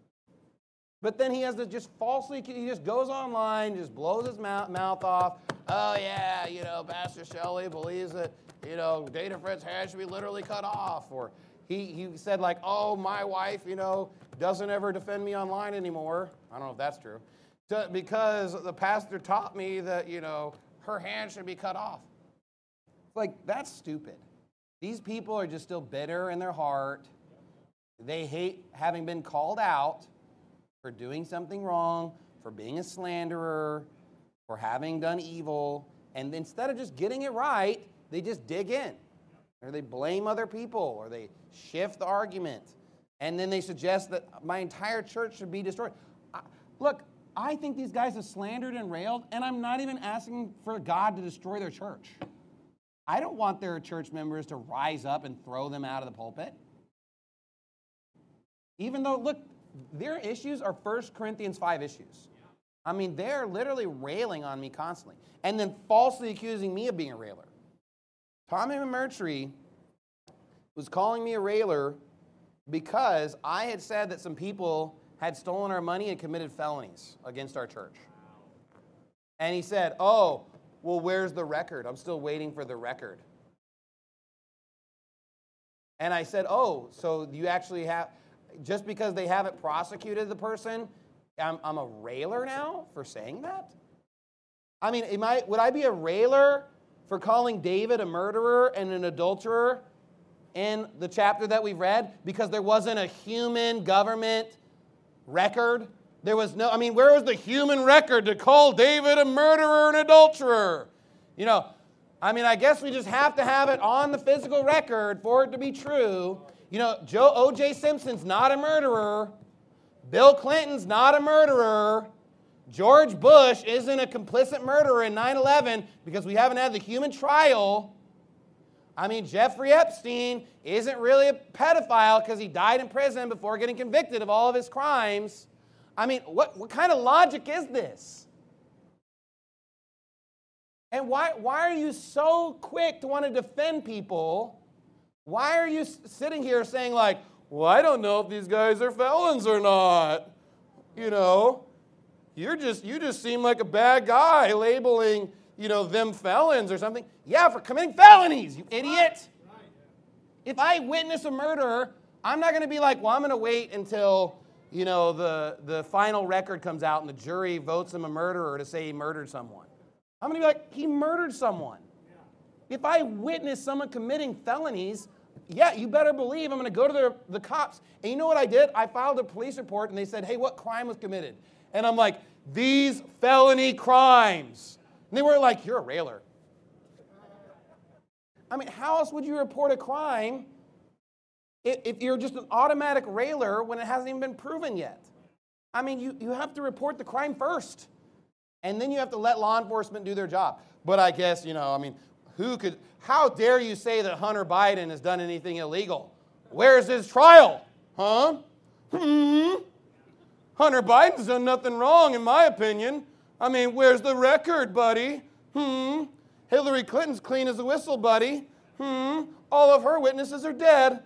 But then he has to just falsely, he just goes online, just blows his mouth, mouth off. Oh, yeah, you know, Pastor Shelley believes that, you know, Data Fred's hand should be literally cut off. Or he, he said, like, oh, my wife, you know, doesn't ever defend me online anymore. I don't know if that's true. To, because the pastor taught me that, you know, her hand should be cut off. Like, that's stupid. These people are just still bitter in their heart. They hate having been called out for doing something wrong, for being a slanderer, for having done evil. And instead of just getting it right, they just dig in. Or they blame other people, or they shift the argument. And then they suggest that my entire church should be destroyed. I, look, I think these guys have slandered and railed, and I'm not even asking for God to destroy their church. I don't want their church members to rise up and throw them out of the pulpit. Even though, look, their issues are First Corinthians five issues. I mean, they're literally railing on me constantly. And then falsely accusing me of being a railer. Tommy McMurtry was calling me a railer because I had said that some people had stolen our money and committed felonies against our church. And he said, oh, well, where's the record? I'm still waiting for the record. And I said, oh, so you actually have... Just because they haven't prosecuted the person, I'm, I'm a railer now for saying that? I mean, am I, would I be a railer for calling David a murderer and an adulterer in the chapter that we've read because there wasn't a human government record? There was no, I mean, where was the human record to call David a murderer and adulterer? You know, I mean, I guess we just have to have it on the physical record for it to be true. You know, Joe O J Simpson's not a murderer. Bill Clinton's not a murderer. George Bush isn't a complicit murderer in nine eleven because we haven't had the human trial. I mean, Jeffrey Epstein isn't really a pedophile because he died in prison before getting convicted of all of his crimes. I mean, what, what kind of logic is this? And why, why are you so quick to want to defend people? Why are you sitting here saying like, well, I don't know if these guys are felons or not? You know, you're just, you just seem like a bad guy labeling, you know, them felons or something. Yeah, for committing felonies, you idiot. If I witness a murder, I'm not going to be like, well, I'm going to wait until, you know, the, the final record comes out and the jury votes him a murderer to say he murdered someone. I'm going to be like, he murdered someone. If I witness someone committing felonies, yeah, you better believe I'm going to go to the, the cops. And you know what I did? I filed a police report, and they said, hey, what crime was committed? And I'm like, these felony crimes. And they were like, you're a railer. I mean, how else would you report a crime if, if you're just an automatic railer when it hasn't even been proven yet? I mean, you, you have to report the crime first. And then you have to let law enforcement do their job. But I guess, you know, I mean, who could, how dare you say that Hunter Biden has done anything illegal? Where's his trial? Huh? Hmm? Hunter Biden's done nothing wrong, in my opinion. I mean, where's the record, buddy? Hmm? Hillary Clinton's clean as a whistle, buddy. Hmm? All of her witnesses are dead.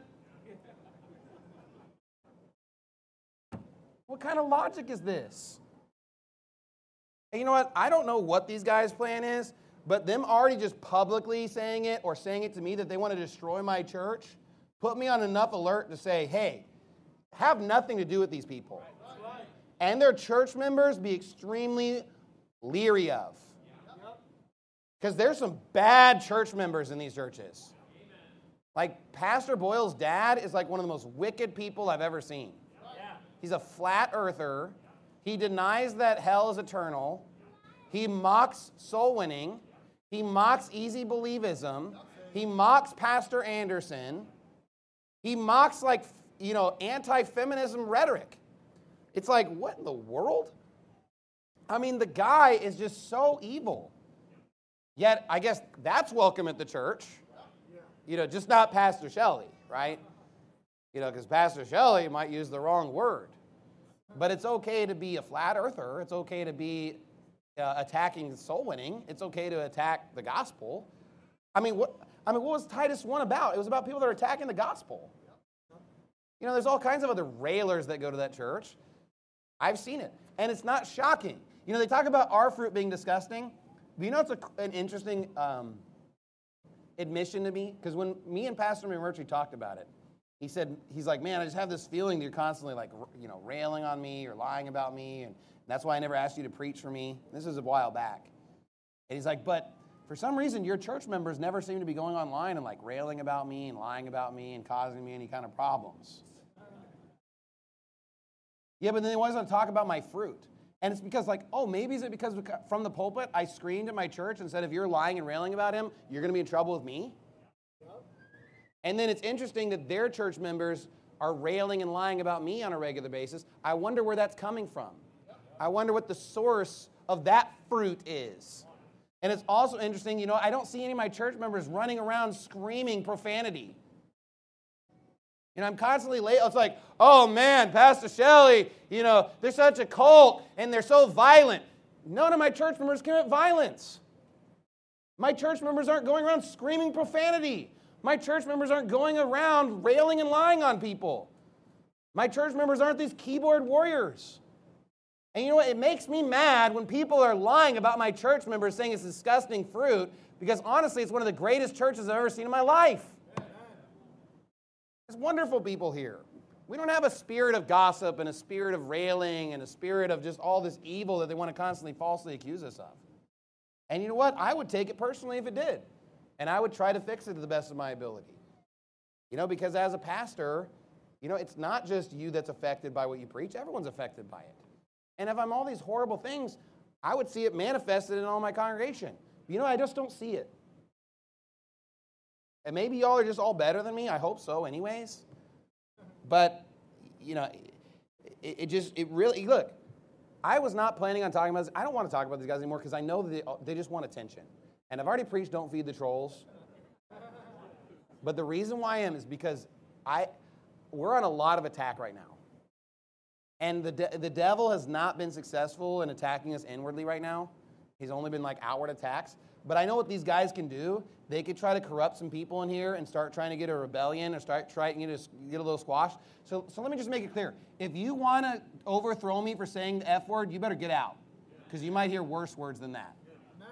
What kind of logic is this? And you know what? I don't know what these guys' plan is, But them already just publicly saying it or saying it to me that they want to destroy my church put me on enough alert to say, hey, have nothing to do with these people. And their church members be extremely leery of. Because there's some bad church members in these churches. Like Pastor Boyle's dad is like one of the most wicked people I've ever seen. He's a flat earther. He denies that hell is eternal. He mocks soul winning. He mocks easy believism. He mocks Pastor Anderson. He mocks like, you know, anti-feminism rhetoric. It's like, what in the world? I mean, the guy is just so evil. Yet, I guess that's welcome at the church. You know, just not Pastor Shelley, right? You know, because Pastor Shelley might use the wrong word. But it's okay to be a flat earther. It's okay to be uh, attacking soul winning. It's okay to attack the gospel. I mean, what I mean, what was Titus one about? It was about people that are attacking the gospel. You know, there's all kinds of other railers that go to that church. I've seen it. And it's not shocking. You know, they talk about our fruit being disgusting. But you know, it's a, an interesting um, admission to me. Because when me and Pastor McMurtry talked about it, he said, he's like, man, I just have this feeling that you're constantly like, you know, railing on me or lying about me. And that's why I never asked you to preach for me. This was a while back. And he's like, but for some reason, your church members never seem to be going online and like railing about me and lying about me and causing me any kind of problems. Yeah, but then they always want to talk about my fruit. And it's because like, oh, maybe is it because from the pulpit I screamed at my church and said, if you're lying and railing about him, you're going to be in trouble with me? Yep. And then it's interesting that their church members are railing and lying about me on a regular basis. I wonder where that's coming from. Yep. I wonder what the source of that fruit is. And it's also interesting, you know, I don't see any of my church members running around screaming profanity. You know, I'm constantly late. It's like, oh man, Pastor Shelley, you know, they're such a cult and they're so violent. None of my church members commit violence. My church members aren't going around screaming profanity. My church members aren't going around railing and lying on people. My church members aren't these keyboard warriors. And you know what? It makes me mad when people are lying about my church members saying it's disgusting fruit, because honestly, it's one of the greatest churches I've ever seen in my life. There's wonderful people here. We don't have a spirit of gossip and a spirit of railing and a spirit of just all this evil that they want to constantly falsely accuse us of. And you know what? I would take it personally if it did. And I would try to fix it to the best of my ability. You know, because as a pastor, you know, it's not just you that's affected by what you preach. Everyone's affected by it. And if I'm all these horrible things, I would see it manifested in all my congregation. But you know, I just don't see it. And maybe y'all are just all better than me. I hope so anyways. But, you know, it, it just, it really, look, I was not planning on talking about this. I don't want to talk about these guys anymore because I know that they, they just want attention. And I've already preached don't feed the trolls. But the reason why I am is because I, we're on a lot of attack right now. And the, de- the devil has not been successful in attacking us inwardly right now. He's only been like outward attacks. But I know what these guys can do. They could try to corrupt some people in here and start trying to get a rebellion or start trying to get a, get a little squash. So, so let me just make it clear. If you want to overthrow me for saying the F word, you better get out. Because you might hear worse words than that.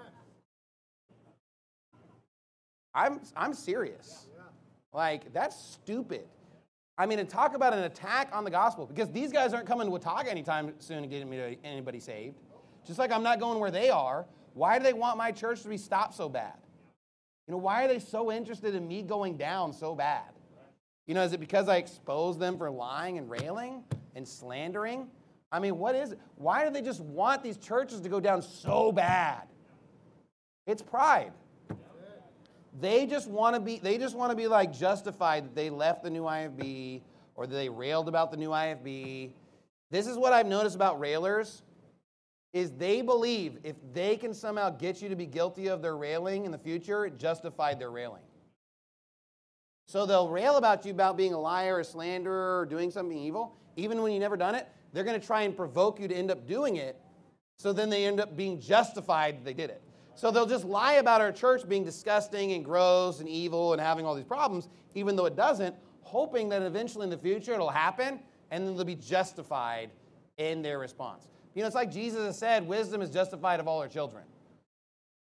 I'm, I'm serious. Like, that's stupid. I mean, and talk about an attack on the gospel. Because these guys aren't coming to Watauga anytime soon to get anybody saved. Just like I'm not going where they are. Why do they want my church to be stopped so bad? You know, why are they so interested in me going down so bad? You know, is it because I exposed them for lying and railing and slandering? I mean, what is it? Why do they just want these churches to go down so bad? It's pride. They just want to be, they just want to be like justified that they left the new I F B or that they railed about the new I F B. This is what I've noticed about railers. Is they believe if they can somehow get you to be guilty of their railing in the future, it justified their railing. So they'll rail about you about being a liar, a slanderer, or doing something evil. Even when you've never done it, they're going to try and provoke you to end up doing it, so then they end up being justified that they did it. So they'll just lie about our church being disgusting and gross and evil and having all these problems, even though it doesn't, hoping that eventually in the future it'll happen, and then they'll be justified in their response. You know, it's like Jesus has said, wisdom is justified of all her children.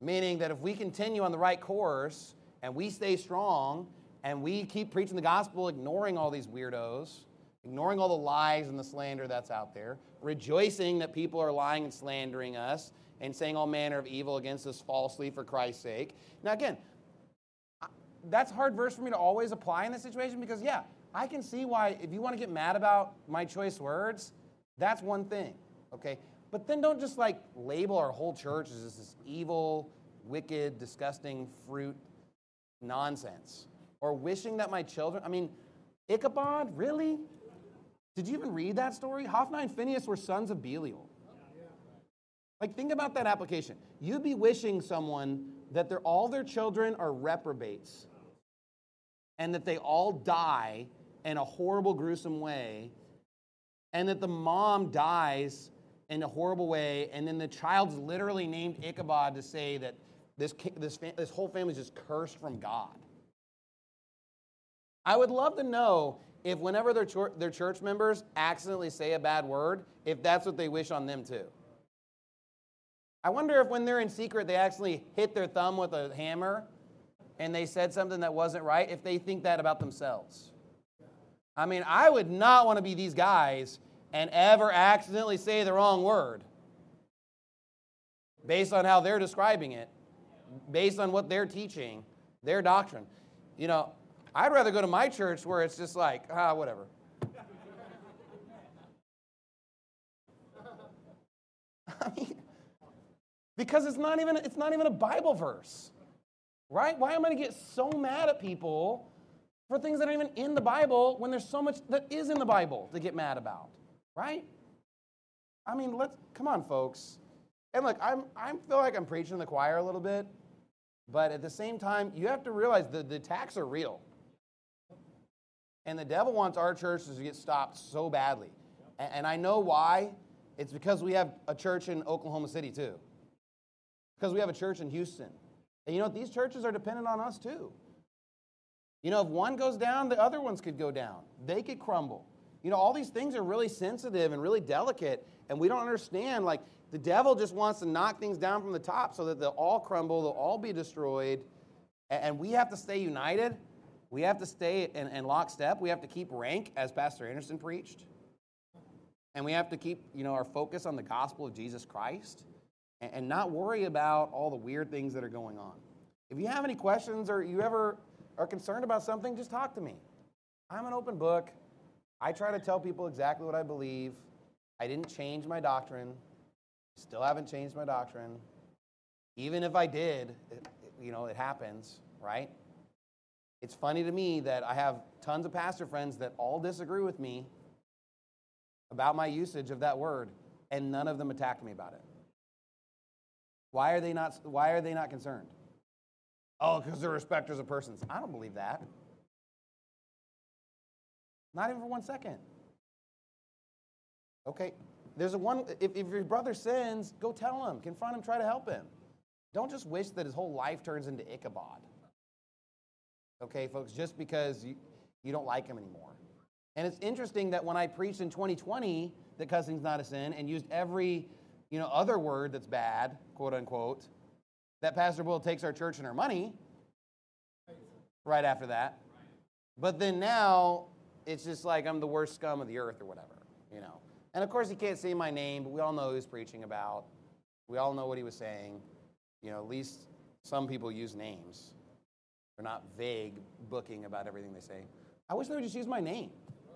Meaning that if we continue on the right course and we stay strong and we keep preaching the gospel, ignoring all these weirdos, ignoring all the lies and the slander that's out there, rejoicing that people are lying and slandering us and saying all manner of evil against us falsely for Christ's sake. Now again, that's a hard verse for me to always apply in this situation because, yeah, I can see why if you want to get mad about my choice words, that's one thing, okay? But then don't just like label our whole church as this, this evil, wicked, disgusting fruit nonsense. Or wishing that my children, I mean, Ichabod, really? Did you even read that story? Hophni and Phinehas were sons of Belial. Like, think about that application. You'd be wishing someone that they're, all their children are reprobates and that they all die in a horrible, gruesome way, and that the mom dies in a horrible way, and then the child's literally named Ichabod to say that this, this, this whole family is just cursed from God. I would love to know if whenever their, chur- their church members accidentally say a bad word, if that's what they wish on them too. I wonder if when they're in secret, they actually hit their thumb with a hammer and they said something that wasn't right, if they think that about themselves. I mean, I would not want to be these guys and ever accidentally say the wrong word based on how they're describing it, based on what they're teaching, their doctrine. You know, I'd rather go to my church where it's just like, ah, whatever. I mean, because it's not even it's not even a Bible verse, right? Why am I going to get so mad at people for things that aren't even in the Bible when there's so much that is in the Bible to get mad about, right? I mean, let's come on, folks. And look, I'm I feel like I'm preaching to the choir a little bit, but at the same time, you have to realize the, the attacks are real. And the devil wants our churches to get stopped so badly. And, and I know why. It's because we have a church in Oklahoma City too. Because we have a church in Houston. And you know what? These churches are dependent on us too. You know, if one goes down, the other ones could go down. They could crumble. You know, all these things are really sensitive and really delicate, and we don't understand. Like, the devil just wants to knock things down from the top so that they'll all crumble, they'll all be destroyed, and we have to stay united. We have to stay in, in lockstep. We have to keep rank, as Pastor Anderson preached. And we have to keep, you know, our focus on the gospel of Jesus Christ and, and not worry about all the weird things that are going on. If you have any questions or you ever are concerned about something, just talk to me. I'm an open book. I try to tell people exactly what I believe. I didn't change my doctrine. Still haven't changed my doctrine. Even if I did, it, you know, it happens, right? It's funny to me that I have tons of pastor friends that all disagree with me about my usage of that word, and none of them attack me about it. Why are they not, why are they not concerned? Oh, because they're respecters of persons. I don't believe that. Not even for one second. Okay, there's a one, if, if your brother sins, go tell him, confront him, try to help him. Don't just wish that his whole life turns into Ichabod. Okay, folks, just because you, you don't like him anymore. And it's interesting that when I preached in twenty twenty that cussing's not a sin and used every, you know, other word that's bad, quote unquote, that Pastor Bull takes our church and our money right after that. But then now it's just like I'm the worst scum of the earth or whatever, you know. And of course he can't say my name, but we all know who he's preaching about. We all know what he was saying. You know, at least some people use names. They're not vague booking about everything they say. I wish they would just use my name.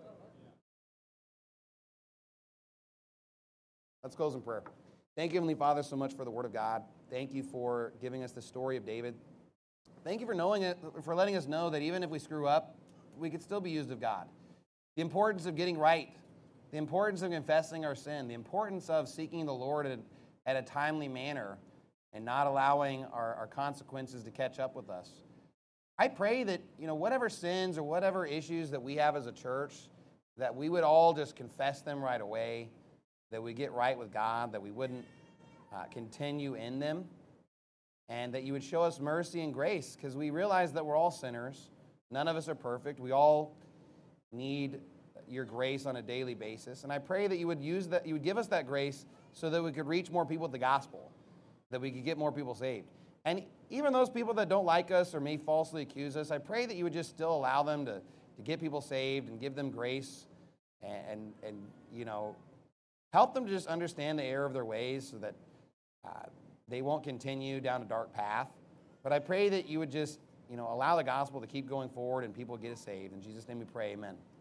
Let's close in prayer. Thank you, Heavenly Father, so much for the Word of God. Thank you for giving us the story of David. Thank you for knowing it, for letting us know that even if we screw up, we could still be used of God. The importance of getting right, the importance of confessing our sin, the importance of seeking the Lord at, at a timely manner and not allowing our, our consequences to catch up with us. I pray that, you know, whatever sins or whatever issues that we have as a church, that we would all just confess them right away, that we get right with God, that we wouldn't uh, continue in them, and that you would show us mercy and grace, because we realize that we're all sinners. None of us are perfect. We all need your grace on a daily basis. And I pray that you would use that, you would give us that grace so that we could reach more people with the gospel, that we could get more people saved. And even those people that don't like us or may falsely accuse us, I pray that you would just still allow them to, to get people saved and give them grace and, and, and, you know, help them to just understand the error of their ways so that uh, they won't continue down a dark path. But I pray that you would just, you know, allow the gospel to keep going forward and people get saved. In Jesus' name we pray, amen.